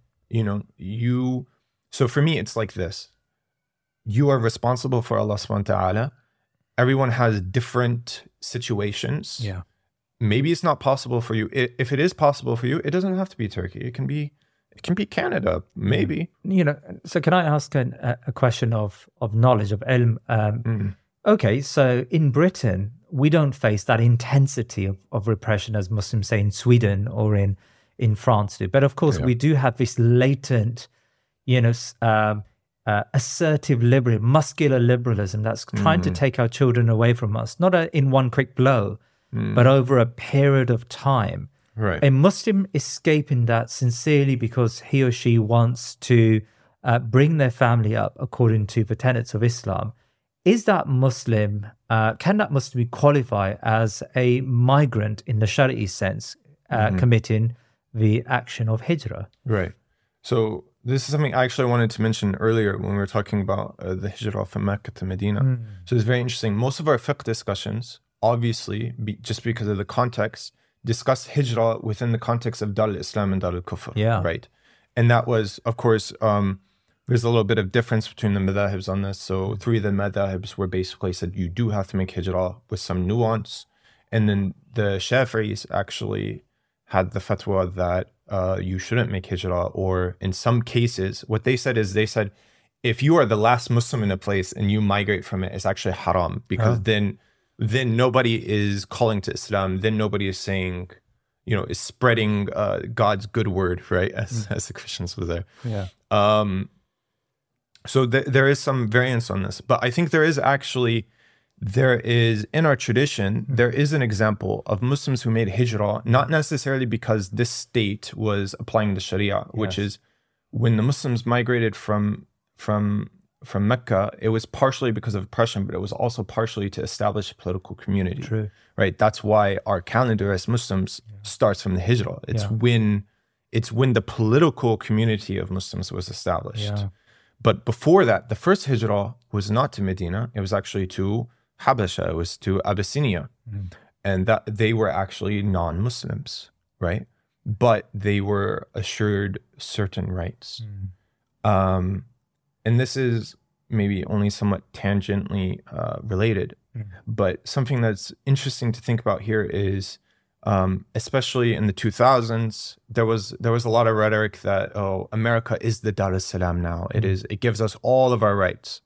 S5: So for me, it's like this. You are responsible for Allah subhanahu wa ta'ala. Everyone has different situations.
S6: Yeah.
S5: Maybe it's not possible for you. If it is possible for you, it doesn't have to be Turkey. It can be Canada, maybe.
S6: So can I ask a question of knowledge, of ilm? Okay, so in Britain, we don't face that intensity of repression as Muslims say in Sweden or in France do. But of course, we do have this latent, assertive liberalism, muscular liberalism that's trying to take our children away from us, not in one quick blow, but over a period of time.
S5: Right.
S6: A Muslim escaping that sincerely because he or she wants to bring their family up according to the tenets of Islam. Is that Muslim, can that Muslim qualify as a migrant in the Shari'i sense, committing the action of hijrah?
S5: Right. So this is something I actually wanted to mention earlier when we were talking about the hijrah from Mecca to Medina. So it's very interesting. Most of our fiqh discussions, obviously, just because of the context, discuss hijrah within the context of Dar al-Islam and Dar al-Kufr.
S6: Yeah.
S5: Right. And that was, of course, there's a little bit of difference between the madhahibs on this. So 3 of the madhahibs were basically said you do have to make hijrah with some nuance. And then the Shafi'is actually had the fatwa that you shouldn't make hijrah, or in some cases, what they said is if you are the last Muslim in a place and you migrate from it, it's actually haram, because then nobody is calling to Islam. Then nobody is saying, is spreading God's good word, right? As the Christians were there.
S6: Yeah.
S5: So there is some variance on this, but I think there is in our tradition, there is an example of Muslims who made hijrah, not necessarily because this state was applying the Sharia, which is when the Muslims migrated from Mecca, it was partially because of oppression, but it was also partially to establish a political community.
S6: True.
S5: Right? That's why our calendar as Muslims starts from the hijrah. It's when the political community of Muslims was established.
S6: Yeah.
S5: But before that, the first hijrah was not to Medina. It was actually to Habasha. It was to Abyssinia. And that they were actually non-Muslims, right? But they were assured certain rights. And this is maybe only somewhat tangentially related. But something that's interesting to think about here is, especially in the 2000s, there was a lot of rhetoric that, America is the Dar es-Salaam now. It gives us all of our rights.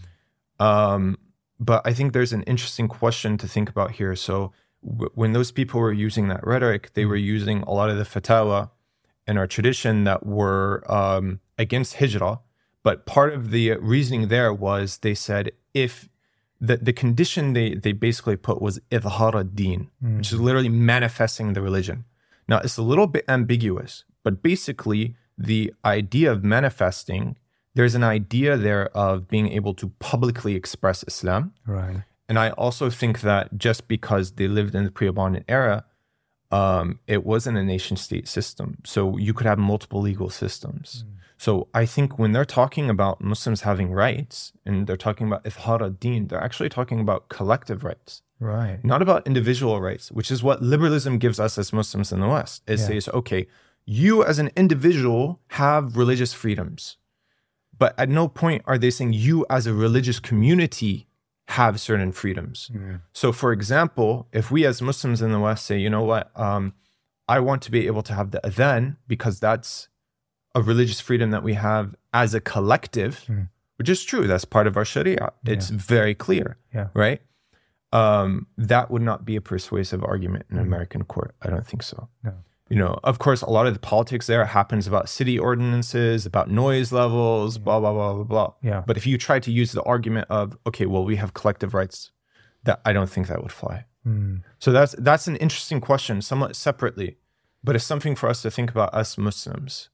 S5: But I think there's an interesting question to think about here. So when those people were using that rhetoric, they were using a lot of the fatwa in our tradition that were against hijrah. But part of the reasoning there was they said if the condition they basically put was idhar ad-din, which is literally manifesting the religion. Now, it's a little bit ambiguous, but basically the idea of manifesting, there's an idea there of being able to publicly express Islam.
S6: Right.
S5: And I also think that just because they lived in the pre-abundant era, it wasn't a nation-state system. So you could have multiple legal systems. So I think when they're talking about Muslims having rights, and they're talking about idhar ad-din, they're actually talking about collective rights.
S6: Right.
S5: Not about individual rights, which is what liberalism gives us as Muslims in the West. It says, okay, you as an individual have religious freedoms. But at no point are they saying you as a religious community have certain freedoms. So for example, if we as Muslims in the West say, you know what, I want to be able to have the adhan because that's a religious freedom that we have as a collective, which is true. That's part of our Sharia. It's very clear, right? That would not be a persuasive argument in an American court. I don't think so.
S6: No.
S5: You know, of course, a lot of the politics there happens about city ordinances, about noise levels, blah, blah, blah, blah, blah.
S6: Yeah.
S5: But if you try to use the argument of, okay, well, we have collective rights, that I don't think that would fly. So that's an interesting question, somewhat separately, but it's something for us to think about as Muslims,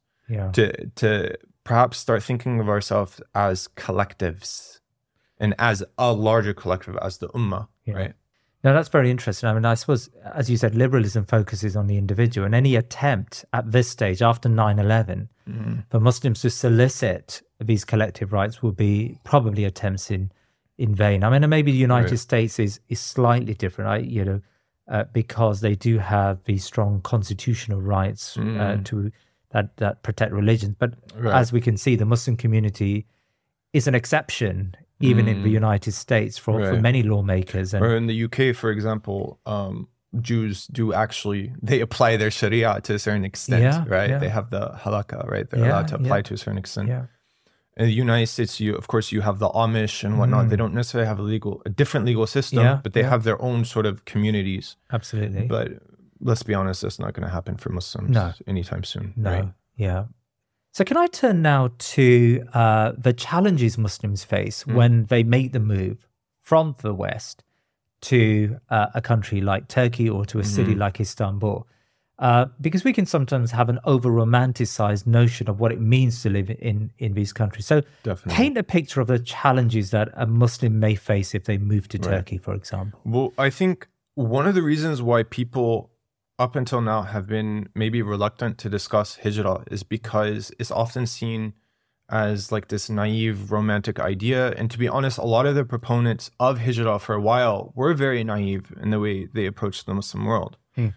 S5: to perhaps start thinking of ourselves as collectives and as a larger collective, as the ummah, right?
S6: No, that's very interesting. I mean, I suppose, as you said, liberalism focuses on the individual, and any attempt at this stage, after 9/11, for Muslims to solicit these collective rights will be probably attempts in vain. I mean, maybe the United States is slightly different, right? Because they do have these strong constitutional rights to that protect religions. But as we can see, the Muslim community is an exception, even in the United States, for many lawmakers.
S5: Or in the UK, for example, Jews do actually, they apply their Sharia to a certain extent, right? They have the halakha, right? They're allowed to apply to a certain extent. In the United States, you have the Amish and whatnot. They don't necessarily have a different legal system, but they have their own sort of communities.
S6: Absolutely.
S5: But let's be honest, that's not going to happen for Muslims anytime soon.
S6: No.
S5: Right?
S6: Yeah. So can I turn now to the challenges Muslims face when they make the move from the West to a country like Turkey or to a city like Istanbul? Because we can sometimes have an over-romanticized notion of what it means to live in these countries. So paint a picture of the challenges that a Muslim may face if they move to Turkey, for example.
S5: Well, I think one of the reasons why people up until now have been maybe reluctant to discuss hijrah is because it's often seen as like this naive romantic idea. And to be honest, a lot of the proponents of hijrah for a while were very naive in the way they approached the Muslim world.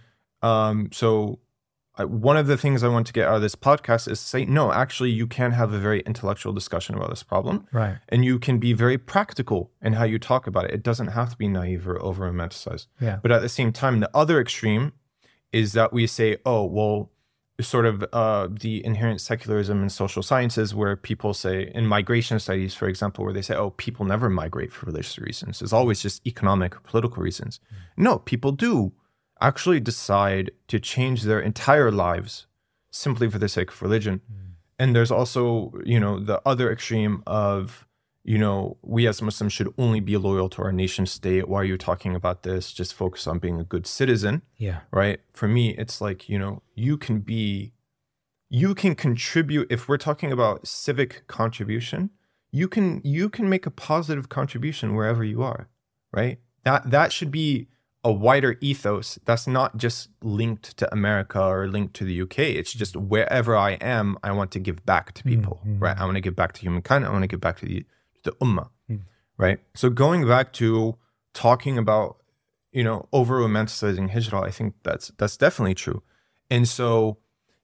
S5: So one of the things I want to get out of this podcast is to say, no, actually, you can have a very intellectual discussion about this problem.
S6: Right.
S5: And you can be very practical in how you talk about it. It doesn't have to be naive or over-romanticized.
S6: Yeah.
S5: But at the same time, the other extreme is that we say, oh, well, sort of the inherent secularism in social sciences, where people say, in migration studies, for example, where they say, oh, people never migrate for religious reasons. It's always just economic or political reasons. No, people do actually decide to change their entire lives simply for the sake of religion. And there's also, the other extreme of, we as Muslims should only be loyal to our nation state. Why are you talking about this? Just focus on being a good citizen.
S6: Yeah.
S5: Right? For me, it's like, you can contribute. If we're talking about civic contribution, you can make a positive contribution wherever you are, right? That should be a wider ethos that's not just linked to America or linked to the UK. It's just wherever I am, I want to give back to people, right? I want to give back to humankind. I want to give back to the ummah, right? So going back to talking about, over-romanticizing hijrah, I think that's definitely true. And so,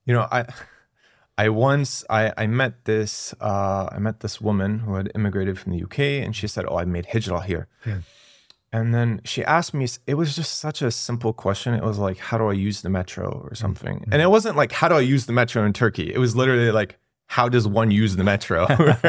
S5: I met this woman who had immigrated from the UK, and she said, oh, I made hijrah here. And then she asked me, it was just such a simple question. It was like, how do I use the metro or something? And it wasn't like, how do I use the metro in Turkey? It was literally like, how does one use the metro?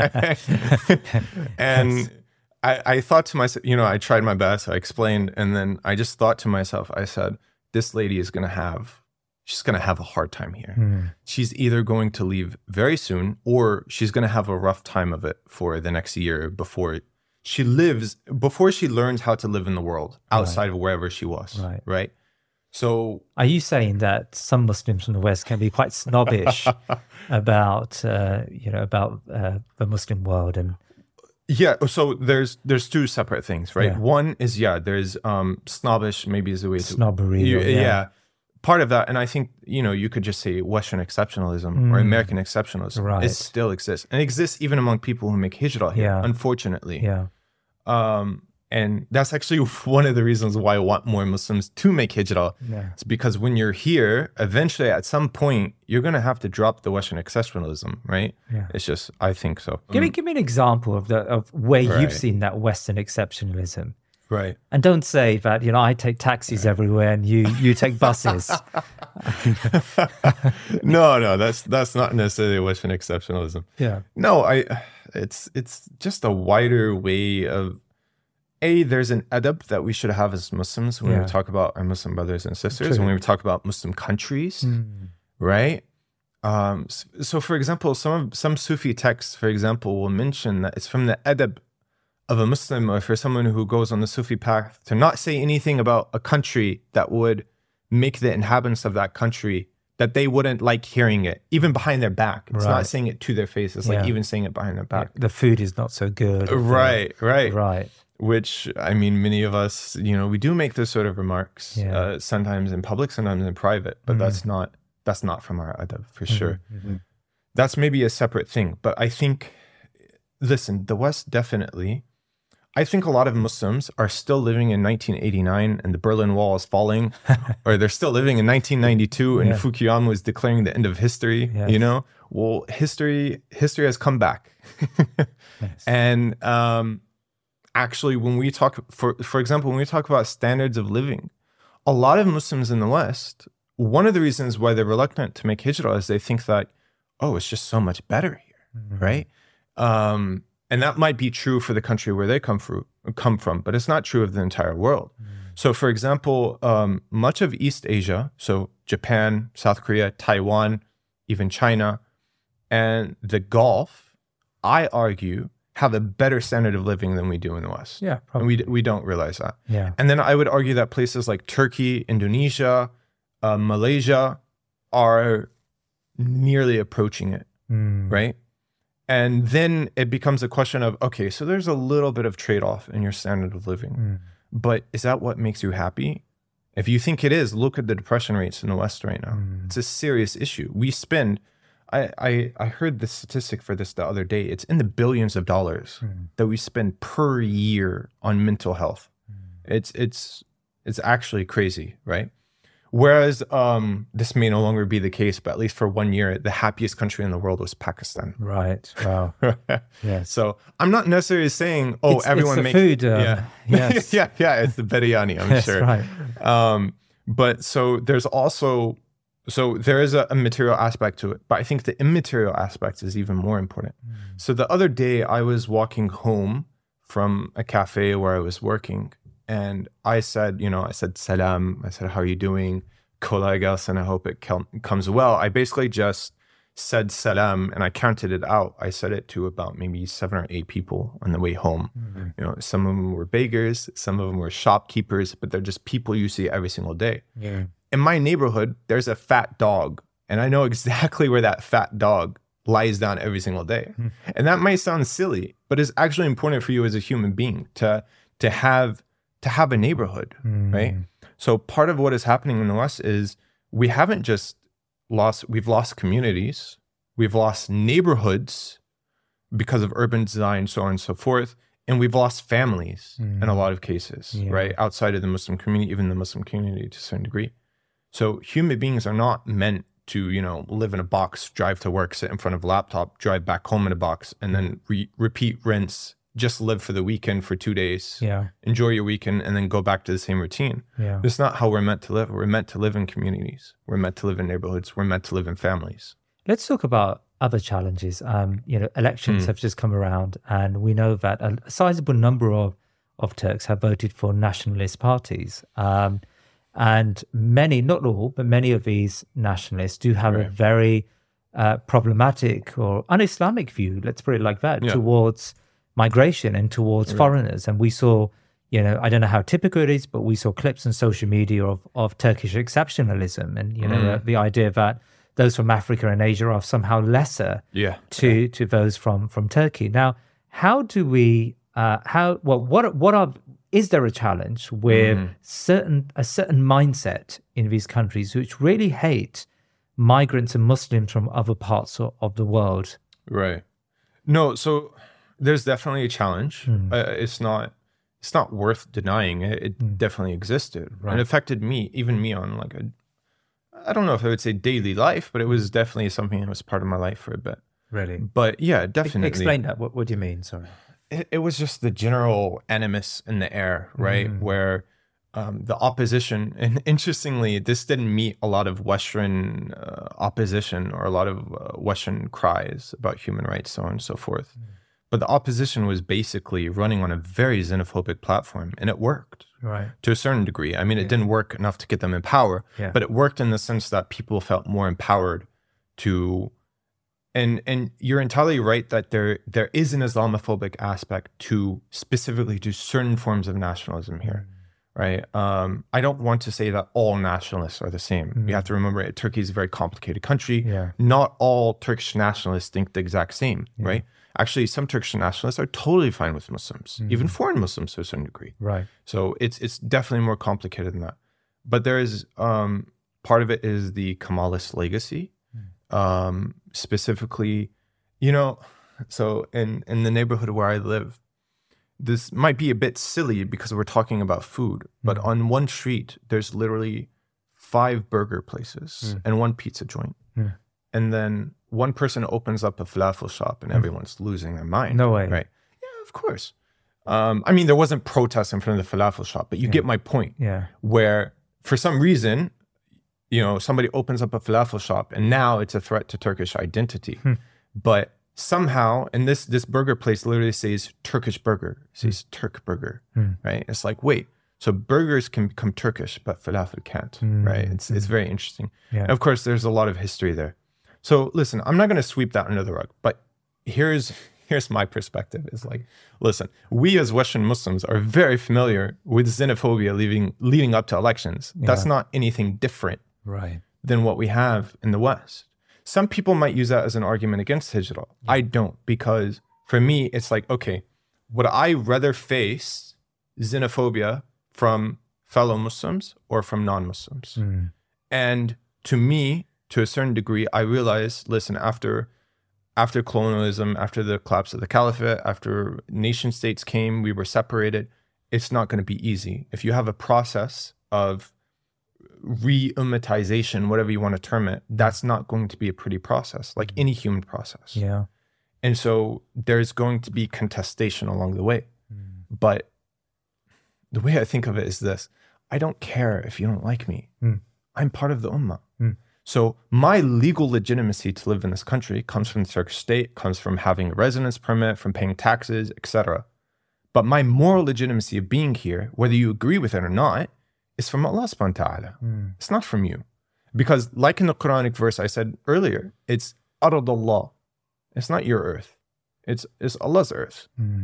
S5: And I thought to myself, I tried my best. I explained. And then I just thought to myself, I said, this lady is she's going to have a hard time here. She's either going to leave very soon, or she's going to have a rough time of it for the next year before she learns how to live in the world outside of wherever she was, right? So,
S6: are you saying that some Muslims from the West can be quite snobbish about the Muslim world? And
S5: so there's two separate things, right? One is there's snobbish, maybe is the way to
S6: snobbery.
S5: Part of that, and I think you could just say Western exceptionalism or American exceptionalism.
S6: Right.
S5: It still exists, and it exists even among people who make hijrah here. Unfortunately, and that's actually one of the reasons why I want more Muslims to make hijrah. It's because when you're here, eventually at some point you're going to have to drop the Western exceptionalism, right? It's just, I think so.
S6: Give me an example of where you've seen that Western exceptionalism.
S5: Right.
S6: And don't say that, I take taxis everywhere and you take buses.
S5: No, that's not necessarily Western exceptionalism.
S6: Yeah.
S5: No, it's just a wider way of, there's an adab that we should have as Muslims when we talk about our Muslim brothers and sisters, when we talk about Muslim countries, right? So for example, some Sufi texts, for example, will mention that it's from the adab of a Muslim, or for someone who goes on the Sufi path, to not say anything about a country that would make the inhabitants of that country, that they wouldn't like hearing it, even behind their back. It's not saying it to their face. It's like even saying it behind their back.
S6: The food is not so good.
S5: Right.
S6: Which,
S5: I mean, many of us, we do make those sort of remarks, sometimes in public, sometimes in private, but that's not from our adab, for sure. That's maybe a separate thing. But I think, listen, the West definitely, I think a lot of Muslims are still living in 1989 and the Berlin Wall is falling, or they're still living in 1992 and Fukuyama was declaring the end of history, Well, history has come back. And actually, when we talk, for example, when we talk about standards of living, a lot of Muslims in the West, one of the reasons why they're reluctant to make hijrah is they think that, it's just so much better here, right? And that might be true for the country where they come from, but it's not true of the entire world. So, for example, much of East Asia, so Japan, South Korea, Taiwan, even China, and the Gulf, I argue, have a better standard of living than we do in the West.
S6: Yeah, probably.
S5: And we don't realize that.
S6: Yeah.
S5: And then I would argue that places like Turkey, Indonesia, Malaysia are nearly approaching it, right? And then it becomes a question of, okay, so there's a little bit of trade-off in your standard of living. But is that what makes you happy? If you think it is, look at the depression rates in the West right now. It's a serious issue. We spend, I heard the statistic for this the other day. It's in the billions of dollars that we spend per year on mental health. It's actually crazy, right? Whereas this may no longer be the case, but at least for 1 year, the happiest country in the world was Pakistan.
S6: Right. Wow. Yes.
S5: So I'm not necessarily saying, everyone
S6: it's
S5: makes
S6: food.
S5: Yes. yeah, it's the biryani, I'm sure.
S6: Right.
S5: But so there's also, there is a material aspect to it, but I think the immaterial aspect is even more important. So the other day I was walking home from a cafe where I was working, and I said, salam. I said, how are you doing? Colegas, and I hope it comes well. I basically just said salam, and I counted it out. I said it to about maybe 7 or 8 people on the way home. Some of them were beggars, some of them were shopkeepers, but they're just people you see every single day.
S6: Yeah.
S5: In my neighborhood, there's a fat dog, and I know exactly where that fat dog lies down every single day. And that might sound silly, but it's actually important for you as a human being to have a neighborhood, right? So part of what is happening in the West is we've lost communities, we've lost neighborhoods because of urban design, so on and so forth, and we've lost families in a lot of cases, right? Outside of the Muslim community, even the Muslim community to a certain degree. So human beings are not meant to, live in a box, drive to work, sit in front of a laptop, drive back home in a box, and then repeat, rinse, just live for the weekend for 2 days, enjoy your weekend, and then go back to the same routine. That's not how we're meant to live. We're meant to live in communities. We're meant to live in neighborhoods. We're meant to live in families.
S6: Let's talk about other challenges. Elections have just come around, and we know that a sizable number of Turks have voted for nationalist parties. And many, not all, but many of these nationalists do have a very problematic or un-Islamic view, let's put it like that, towards migration and towards foreigners. And we saw, I don't know how typical it is, but we saw clips on social media of Turkish exceptionalism and, the idea that those from Africa and Asia are somehow lesser to those from Turkey. Now, how do we, is there a challenge with a certain mindset in these countries which really hate migrants and Muslims from other parts of the world?
S5: Right. No, so there's definitely a challenge. It's not worth denying. It definitely existed. Right. It affected even me on like I don't know if I would say daily life, but it was definitely something that was part of my life for a bit.
S6: Really?
S5: But yeah, definitely.
S6: Explain that. What do you mean? Sorry.
S5: it was just the general animus in the air, right? Where the opposition, and interestingly, this didn't meet a lot of Western opposition or a lot of Western cries about human rights, so on and so forth. But the opposition was basically running on a very xenophobic platform, and it worked to a certain degree. I mean, it didn't work enough to get them in power, but it worked in the sense that people felt more empowered to. And you're entirely right that there is an Islamophobic aspect to specifically to certain forms of nationalism here, right? I don't want to say that all nationalists are the same. You have to remember, Turkey is a very complicated country. Not all Turkish nationalists think the exact same, right? Actually, some Turkish nationalists are totally fine with Muslims, even foreign Muslims to a certain degree. Right. So it's definitely more complicated than that. But there is part of it is the Kemalist legacy. Specifically, so in the neighborhood where I live, this might be a bit silly because we're talking about food, but on one street, there's literally 5 burger places and 1 pizza joint. And then one person opens up a falafel shop and everyone's losing their mind.
S6: No way.
S5: Right. Yeah, of course. I mean, there wasn't protests in front of the falafel shop, but you get my point. Yeah. Where for some reason, somebody opens up a falafel shop and now it's a threat to Turkish identity. But somehow, and this burger place literally says Turkish burger, it says Turk burger, right? It's like, wait, so burgers can become Turkish, but falafel can't, right? It's very interesting. Yeah. And of course, there's a lot of history there. So listen, I'm not going to sweep that under the rug, but here's my perspective is like, listen, we as Western Muslims are very familiar with xenophobia leading up to elections. That's not anything different than what we have in the West. Some people might use that as an argument against hijra. I don't, because for me, it's like, okay, would I rather face xenophobia from fellow Muslims or from non-Muslims? And to me, to a certain degree, I realized, listen, after colonialism, after the collapse of the caliphate, after nation states came, we were separated, it's not going to be easy. If you have a process of re-ummatization, whatever you want to term it, that's not going to be a pretty process, like any human process. Yeah. And so there's going to be contestation along the way. But the way I think of it is this: I don't care if you don't like me. I'm part of the ummah. So my legal legitimacy to live in this country comes from the Turkish state, comes from having a residence permit, from paying taxes, etc. But my moral legitimacy of being here, whether you agree with it or not, is from Allah subhanahu wa ta'ala. It's not from you. Because like in the Quranic verse I said earlier, it's Ardullah. It's not your earth. It's Allah's earth.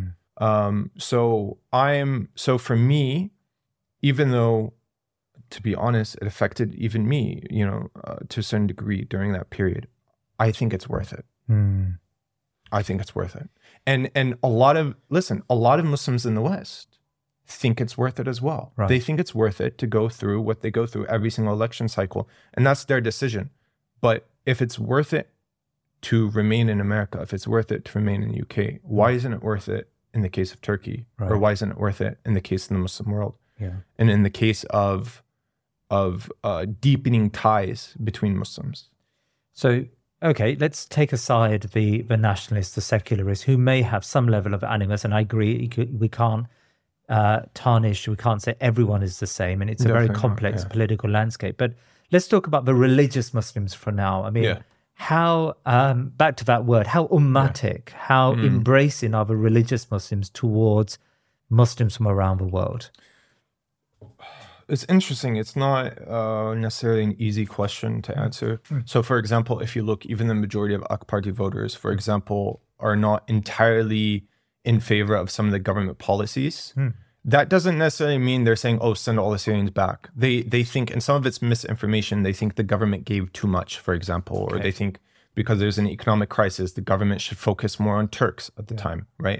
S5: So for me, even though, to be honest, it affected even me, to a certain degree during that period, I think it's worth it. I think it's worth it. And a lot of Muslims in the West think it's worth it as well. Right. They think it's worth it to go through what they go through every single election cycle. And that's their decision. But if it's worth it to remain in America, if it's worth it to remain in the UK, why isn't it worth it in the case of Turkey? Right. Or why isn't it worth it in the case of the Muslim world? Yeah. And in the case of deepening ties between Muslims.
S6: So, okay, let's take aside the nationalists, the secularists, who may have some level of animus, and I agree, we can't tarnish, we can't say everyone is the same, and it's a very complex political landscape. But let's talk about the religious Muslims for now. I mean, how, back to that word, how ummatic, how embracing are the religious Muslims towards Muslims from around the world?
S5: It's interesting. It's not necessarily an easy question to answer. So, for example, if you look, even the majority of AK Party voters, for example, are not entirely in favor of some of the government policies. That doesn't necessarily mean they're saying, oh, send all the Syrians back. They think, and some of it's misinformation, they think the government gave too much, for example, or they think because there's an economic crisis, the government should focus more on Turks at the time, right?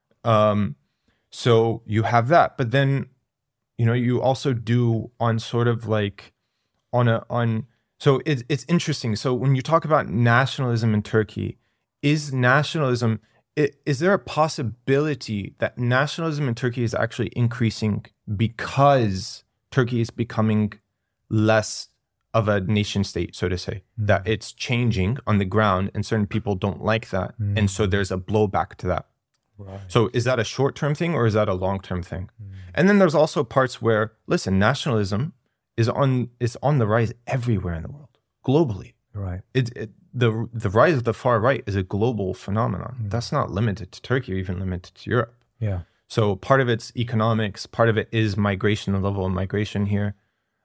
S5: So you have that. But then, you also do on sort of like so it's interesting. So when you talk about nationalism in Turkey, is there a possibility that nationalism in Turkey is actually increasing because Turkey is becoming less of a nation state, so to say, that it's changing on the ground and certain people don't like that. And so there's a blowback to that? Right. So is that a short-term thing or is that a long-term thing? And then there's also parts where, listen, nationalism is on the rise everywhere in the world, globally.
S6: Right.
S5: The rise of the far right is a global phenomenon. That's not limited to Turkey or even limited to Europe.
S6: Yeah.
S5: So part of it's economics, part of it is migration, the level of migration here.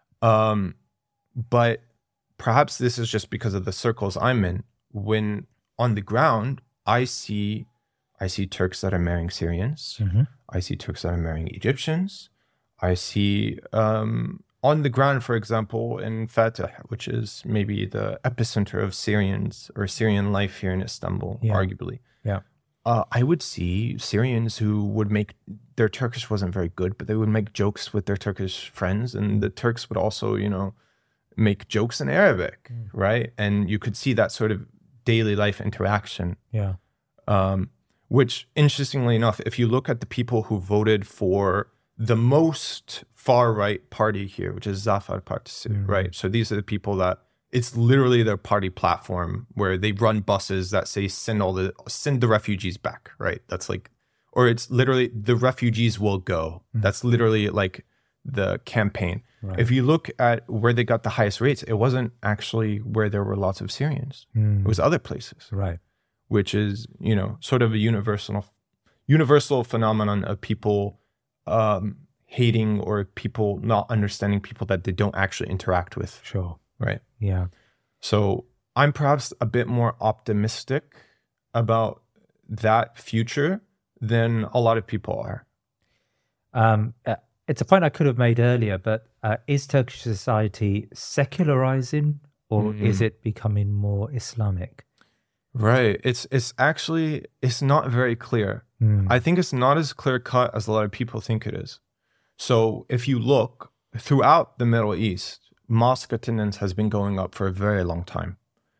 S5: But perhaps this is just because of the circles I'm in. When on the ground, I see Turks that are marrying Syrians. I see Turks that are marrying Egyptians. I see on the ground, for example, in Fatah, which is maybe the epicenter of Syrians or Syrian life here in Istanbul, arguably.
S6: Yeah.
S5: I would see Syrians who would make, their Turkish wasn't very good, but they would make jokes with their Turkish friends. And the Turks would also, make jokes in Arabic, right? And you could see that sort of daily life interaction.
S6: Yeah.
S5: Which, interestingly enough, if you look at the people who voted for the most far-right party here, which is Zafer Partisi, right? So these are the people that, it's literally their party platform where they run buses that say send the refugees back, right? That's like, or it's literally the refugees will go. That's literally like the campaign. Right. If you look at where they got the highest rates, it wasn't actually where there were lots of Syrians. It was other places.
S6: Right.
S5: Which is, sort of a universal phenomenon of people hating or people not understanding people that they don't actually interact with.
S6: Sure.
S5: Right.
S6: Yeah.
S5: So I'm perhaps a bit more optimistic about that future than a lot of people are.
S6: It's a point I could have made earlier, but is Turkish society secularizing or is it becoming more Islamic?
S5: Right. It's actually not very clear. I think it's not as clear cut as a lot of people think it is. So if you look throughout the Middle East, mosque attendance has been going up for a very long time.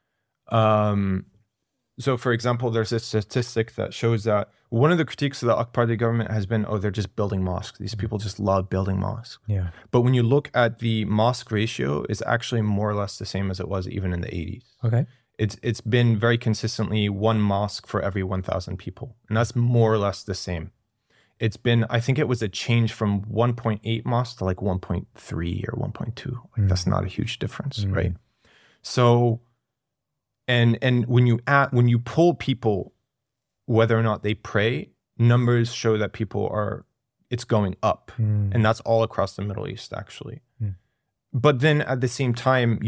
S5: So for example, there's a statistic that shows that one of the critiques of the AK Party government has been, they're just building mosques. These people just love building mosques.
S6: Yeah.
S5: But when you look at the mosque ratio, it's actually more or less the same as it was even in the 80s.
S6: Okay.
S5: It's been very consistently one mosque for every 1,000 people. And that's more or less the same. It's been, I think it was a change from 1.8 mosques to like 1.3 or 1.2. Like that's not a huge difference, right? So, and when you poll people, whether or not they pray, numbers show that it's going up. And that's all across the Middle East, actually. But then at the same time,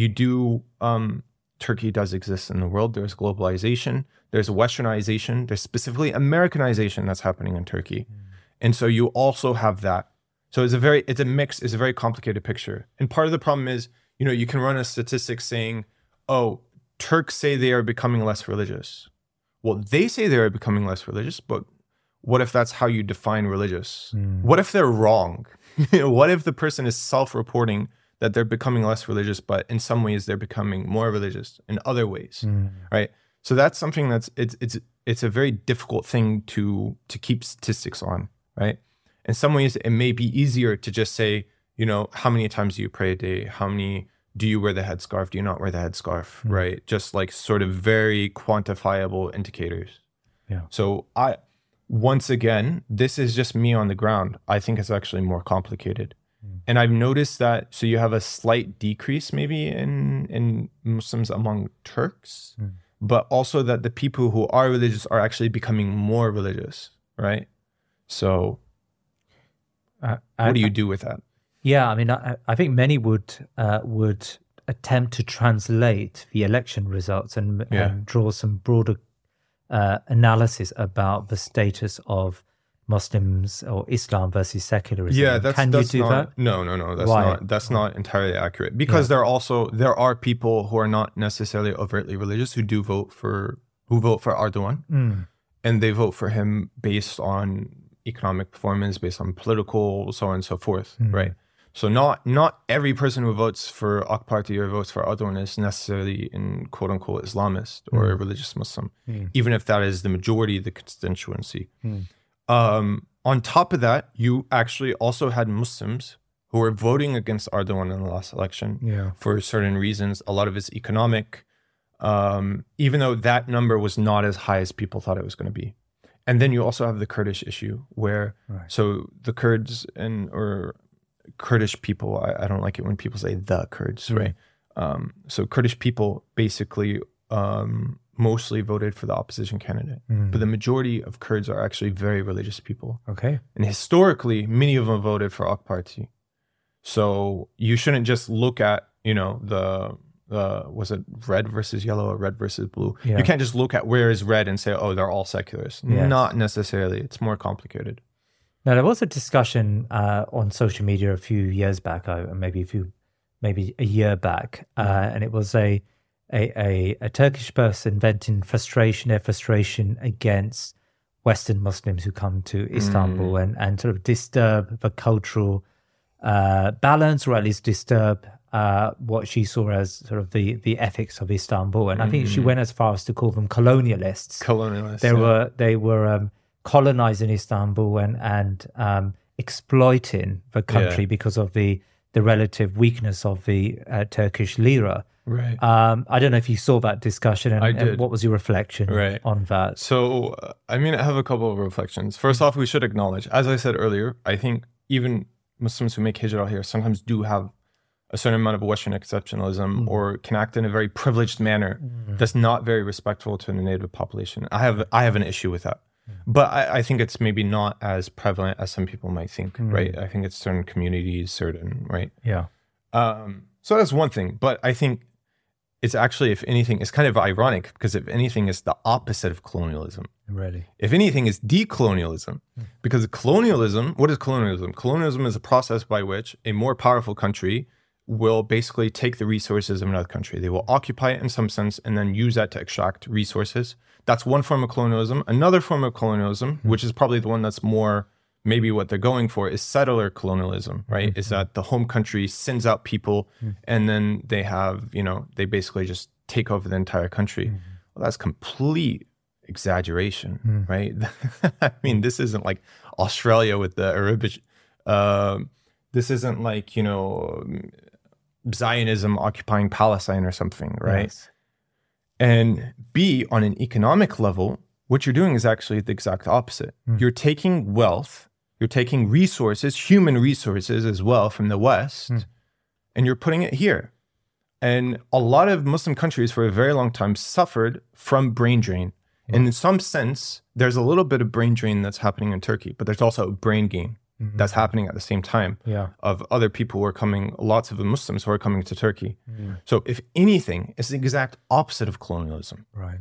S5: Turkey does exist in the world. There's globalization, there's westernization, there's specifically Americanization that's happening in Turkey. And so you also have that. So it's a very complicated picture. And part of the problem is, you can run a statistic saying, Turks say they are becoming less religious. Well, they say they are becoming less religious, but what if that's how you define religious? What if they're wrong? What if the person is self-reporting that they're becoming less religious, but in some ways they're becoming more religious in other ways, right? So that's something it's a very difficult thing to keep statistics on, right? In some ways, it may be easier to just say, how many times do you pray a day? How many do you wear the headscarf? Do you not wear the headscarf, right? Just like sort of very quantifiable indicators.
S6: Yeah.
S5: So once again, this is just me on the ground. I think it's actually more complicated. And I've noticed that, so you have a slight decrease maybe in Muslims among Turks, but also that the people who are religious are actually becoming more religious, right? So what do you do with that?
S6: Yeah, I mean, I think many would attempt to translate the election results and draw some broader analysis about the status of Muslims or Islam versus secularism.
S5: Yeah,
S6: Can you do that?
S5: No, that's not entirely accurate, because there are people who are not necessarily overtly religious who vote for Erdogan, and they vote for him based on economic performance, based on political, so on and so forth, right? So not every person who votes for AK Party or votes for Erdogan is necessarily an quote unquote Islamist or a religious Muslim, even if that is the majority of the constituency. On top of that, you actually also had Muslims who were voting against Erdogan in the last election for certain reasons. A lot of it's economic, even though that number was not as high as people thought it was going to be. And then you also have the Kurdish issue where, so the Kurds or Kurdish people, I don't like it when people say the Kurds, right? So Kurdish people basically mostly voted for the opposition candidate. But the majority of Kurds are actually very religious people.
S6: Okay.
S5: And historically, many of them voted for AK Party. So you shouldn't just look at, was it red versus yellow or red versus blue?
S6: Yeah.
S5: You can't just look at where is red and say, oh, they're all secularists.
S6: Yes.
S5: Not necessarily. It's more complicated.
S6: Now, there was a discussion on social media a few years back, maybe a year back, and it was a Turkish person venting their frustration against Western Muslims who come to Istanbul and sort of disturb the cultural balance, or at least disturb what she saw as sort of the ethics of Istanbul. And I think she went as far as to call them colonialists. They were colonizing Istanbul and exploiting the country because of the relative weakness of the Turkish lira.
S5: Right.
S6: I don't know if you saw that discussion and what was your reflection on that?
S5: So, I have a couple of reflections. First off, we should acknowledge, as I said earlier, I think even Muslims who make hijrah here sometimes do have a certain amount of Western exceptionalism or can act in a very privileged manner that's not very respectful to the native population. I have an issue with that. But I think it's maybe not as prevalent as some people might think, right? I think it's certain communities, right?
S6: Yeah.
S5: So that's one thing. But I think it's actually, if anything, it's kind of ironic because if anything, it's the opposite of colonialism.
S6: Really?
S5: If anything, it's decolonialism. Because colonialism, what is colonialism? Colonialism is a process by which a more powerful country will basically take the resources of another country. They will occupy it in some sense and then use that to extract resources. That's one form of colonialism. Another form of colonialism, which is probably the one that's more maybe what they're going for, is settler colonialism, right? Is that the home country sends out people and then they have, they basically just take over the entire country. Well, that's complete exaggeration, right? This isn't like Australia with the Arabic, this isn't like, Zionism occupying Palestine or something, right? Yes. And B, on an economic level, what you're doing is actually the exact opposite. You're taking wealth, you're taking resources, human resources as well from the West, and you're putting it here. And a lot of Muslim countries for a very long time suffered from brain drain. And in some sense, there's a little bit of brain drain that's happening in Turkey, but there's also a brain gain that's happening at the same time of other people who are coming, lots of the Muslims who are coming to Turkey. So if anything, it's the exact opposite of colonialism.
S6: Right.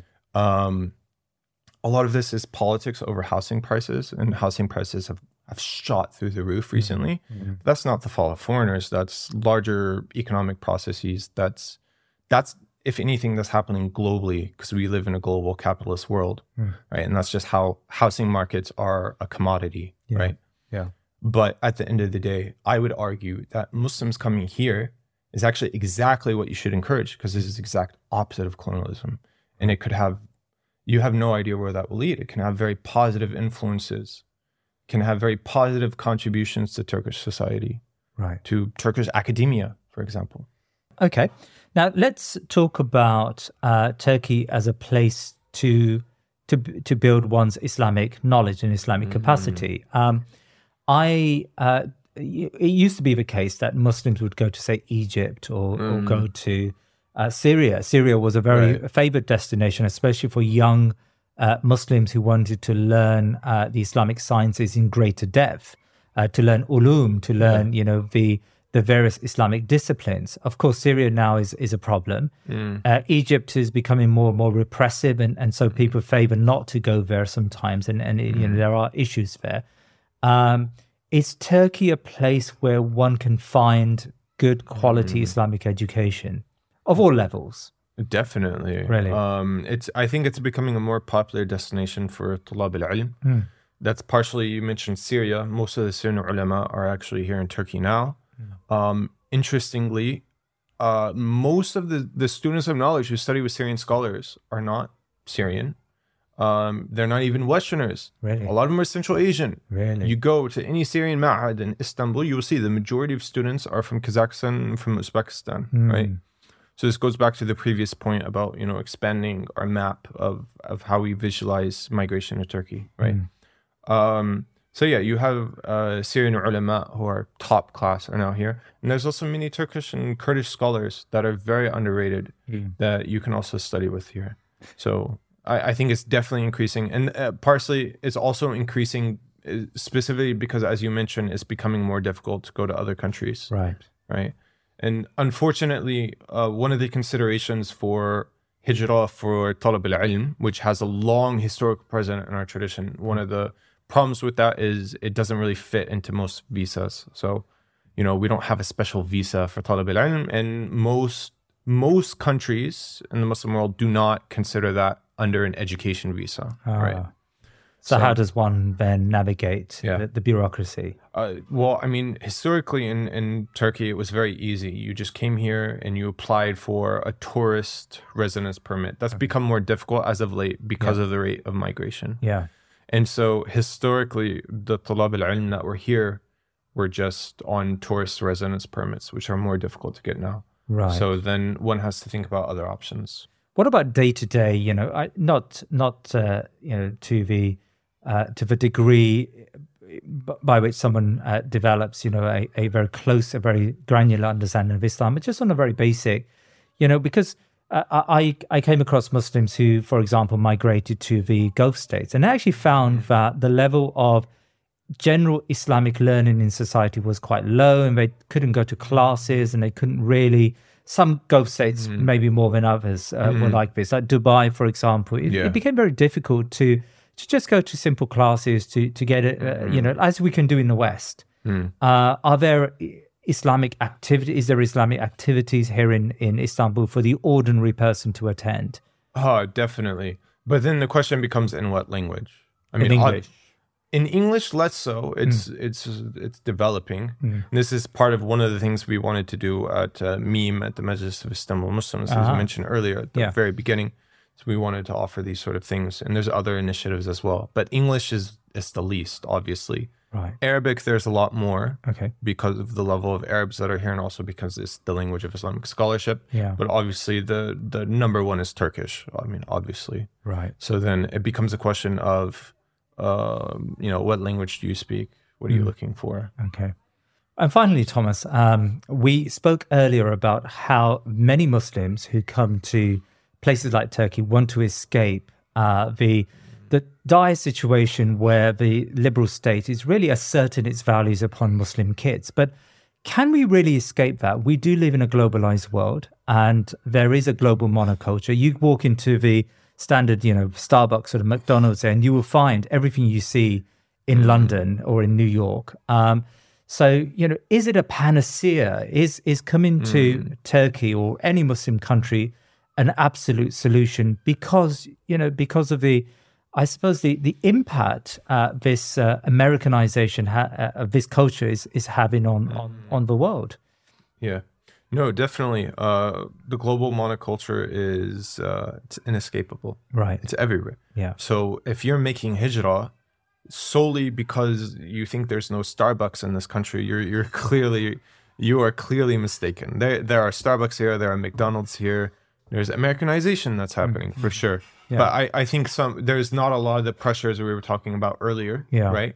S5: A lot of this is politics over housing prices, and housing prices have shot through the roof recently. That's not the fault of foreigners. That's larger economic processes. That's if anything, that's happening globally because we live in a global capitalist world, right? And that's just how housing markets are a commodity, right?
S6: Yeah.
S5: But at the end of the day, I would argue that Muslims coming here is actually exactly what you should encourage because this is the exact opposite of colonialism. And it could have, you have no idea where that will lead. It can have very positive influences, can have very positive contributions to Turkish society,
S6: right? To
S5: Turkish academia, for example.
S6: Okay. Now let's talk about Turkey as a place to build one's Islamic knowledge and Islamic capacity. It used to be the case that Muslims would go to, say, Egypt or go to Syria. Syria was a very favored destination, especially for young Muslims who wanted to learn the Islamic sciences in greater depth, to learn ulum, to learn, the various Islamic disciplines. Of course, Syria now is a problem. Egypt is becoming more and more repressive, and so people favor not to go there sometimes, and there are issues there. Is Turkey a place where one can find good quality Islamic education of all levels?
S5: Definitely.
S6: Really?
S5: I think it's becoming a more popular destination for Tulab al-Ilm. That's partially, you mentioned Syria. Most of the Syrian ulama are actually here in Turkey now. Interestingly, most of the students of knowledge who study with Syrian scholars are not Syrian. They're not even Westerners.
S6: Really?
S5: A lot of them are Central Asian.
S6: Really?
S5: You go to any Syrian ma'had in Istanbul, you will see the majority of students are from Kazakhstan and from Uzbekistan, right? So this goes back to the previous point about, expanding our map of how we visualize migration to Turkey, right? So yeah, you have Syrian ulama who are top class are now here. And there's also many Turkish and Kurdish scholars that are very underrated that you can also study with here. So I think it's definitely increasing. And partially it's also increasing specifically because, as you mentioned, it's becoming more difficult to go to other countries. Right. And unfortunately, one of the considerations for hijrah for talab al-ilm, which has a long historical precedent in our tradition, one of the problems with that is it doesn't really fit into most visas. So, we don't have a special visa for talab al-ilm, and most countries in the Muslim world do not consider that under an education visa, right?
S6: So how does one then navigate the bureaucracy?
S5: Well, I mean, historically in Turkey, it was very easy. You just came here and you applied for a tourist residence permit. That's become more difficult as of late because of the rate of migration.
S6: Yeah.
S5: And so historically, the talab al-ilm that were here were just on tourist residence permits, which are more difficult to get now.
S6: Right.
S5: So then one has to think about other options.
S6: What about day to day? Not to the degree by which someone develops, a very close, a very granular understanding of Islam, but just on a very basic, because I came across Muslims who, for example, migrated to the Gulf states and actually found that the level of general Islamic learning in society was quite low, and they couldn't go to classes, and they couldn't really. Some Gulf states, maybe more than others, were like this. Like Dubai, for example, it became very difficult to just go to simple classes to get it, as we can do in the West. Are there Islamic activity? Is there Islamic activities here in Istanbul for the ordinary person to attend?
S5: Oh, definitely. But then the question becomes, in what language?
S6: In English.
S5: In English, less so. It's developing. And this is part of one of the things we wanted to do at MEEM, at the Majlis of Istanbul Muslims, as I mentioned earlier at the very beginning. So we wanted to offer these sort of things. And there's other initiatives as well. But English is the least, obviously.
S6: Right.
S5: Arabic, there's a lot more.
S6: Okay.
S5: Because of the level of Arabs that are here, and also because it's the language of Islamic scholarship.
S6: Yeah.
S5: But obviously the number one is Turkish. I mean, obviously.
S6: Right.
S5: So then it becomes a question of what language do you speak? What are you looking for?
S6: Okay. And finally, Thomas, we spoke earlier about how many Muslims who come to places like Turkey want to escape the dire situation where the liberal state is really asserting its values upon Muslim kids. But can we really escape that? We do live in a globalized world, and there is a global monoculture. You walk into the standard, Starbucks or McDonald's, and you will find everything you see in London or in New York. So, is it a panacea? Is coming to Turkey or any Muslim country an absolute solution because of the, I suppose, the impact this Americanization of this culture is having on the world? Yeah.
S5: No, definitely. The global monoculture is it's inescapable.
S6: Right.
S5: It's everywhere.
S6: Yeah.
S5: So if you're making hijrah solely because you think there's no Starbucks in this country, you are clearly mistaken. There are Starbucks here, there are McDonald's here. There's Americanization that's happening for sure. Yeah. But I think there's not a lot of the pressures that we were talking about earlier.
S6: Yeah.
S5: Right.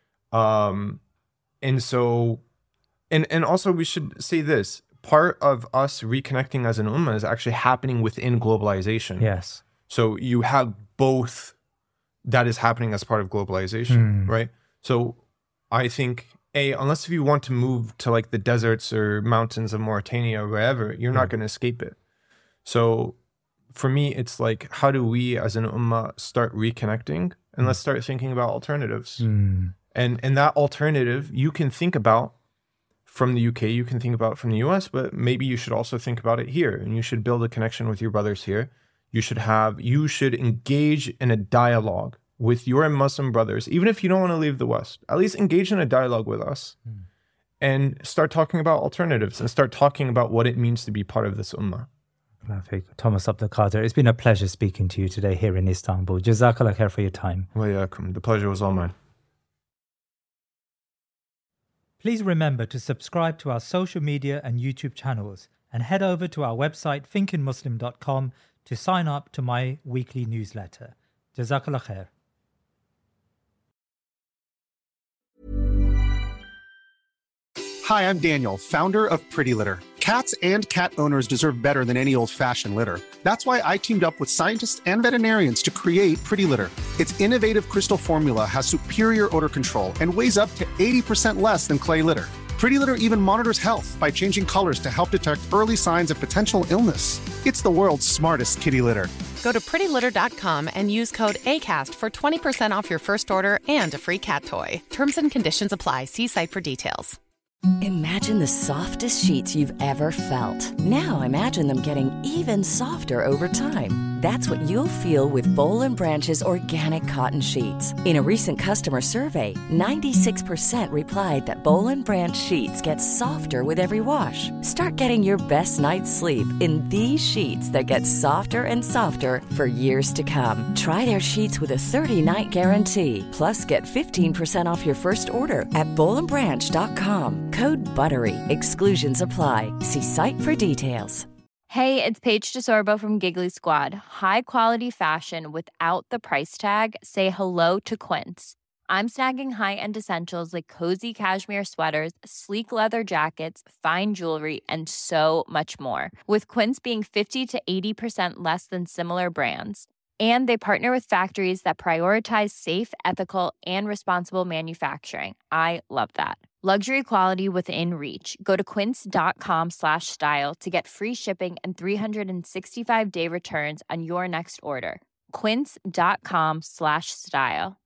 S5: And so, and also we should say this. Part of us reconnecting as an ummah is actually happening within globalization.
S6: Yes.
S5: So you have both that is happening as part of globalization, right? So I think, unless if you want to move to like the deserts or mountains of Mauritania or wherever, you're not going to escape it. So for me, it's like, how do we as an ummah start reconnecting? And let's start thinking about alternatives. And that alternative you can think about from the UK, you can think about from the US, but maybe you should also think about it here, and you should build a connection with your brothers here. You should engage in a dialogue with your Muslim brothers, even if you don't want to leave the West. At least engage in a dialogue with us and start talking about alternatives and start talking about what it means to be part of this ummah.
S6: Thomas Abdelkader, it's been a pleasure speaking to you today here in Istanbul. Jazakallah khair for your time.
S5: Wa yakum. The pleasure was all mine.
S6: Please remember to subscribe to our social media and YouTube channels and head over to our website thinkinmuslim.com to sign up to my weekly newsletter. Jazakallah khair.
S7: Hi, I'm Daniel, founder of Pretty Litter. Cats and cat owners deserve better than any old-fashioned litter. That's why I teamed up with scientists and veterinarians to create Pretty Litter. Its innovative crystal formula has superior odor control and weighs up to 80% less than clay litter. Pretty Litter even monitors health by changing colors to help detect early signs of potential illness. It's the world's smartest kitty litter.
S8: Go to prettylitter.com and use code ACAST for 20% off your first order and a free cat toy. Terms and conditions apply. See site for details.
S4: Imagine the softest sheets you've ever felt. Now imagine them getting even softer over time. That's what you'll feel with Boll & Branch's organic cotton sheets. In a recent customer survey, 96% replied that Boll & Branch sheets get softer with every wash. Start getting your best night's sleep in these sheets that get softer and softer for years to come. Try their sheets with a 30-night guarantee. Plus, get 15% off your first order at bollandbranch.com. Code BUTTERY. Exclusions apply. See site for details.
S9: Hey, it's Paige DeSorbo from Giggly Squad. High quality fashion without the price tag. Say hello to Quince. I'm snagging high-end essentials like cozy cashmere sweaters, sleek leather jackets, fine jewelry, and so much more. With Quince being 50 to 80% less than similar brands. And they partner with factories that prioritize safe, ethical, and responsible manufacturing. I love that. Luxury quality within reach. Go to quince.com/style to get free shipping and 365-day returns on your next order. Quince.com/style.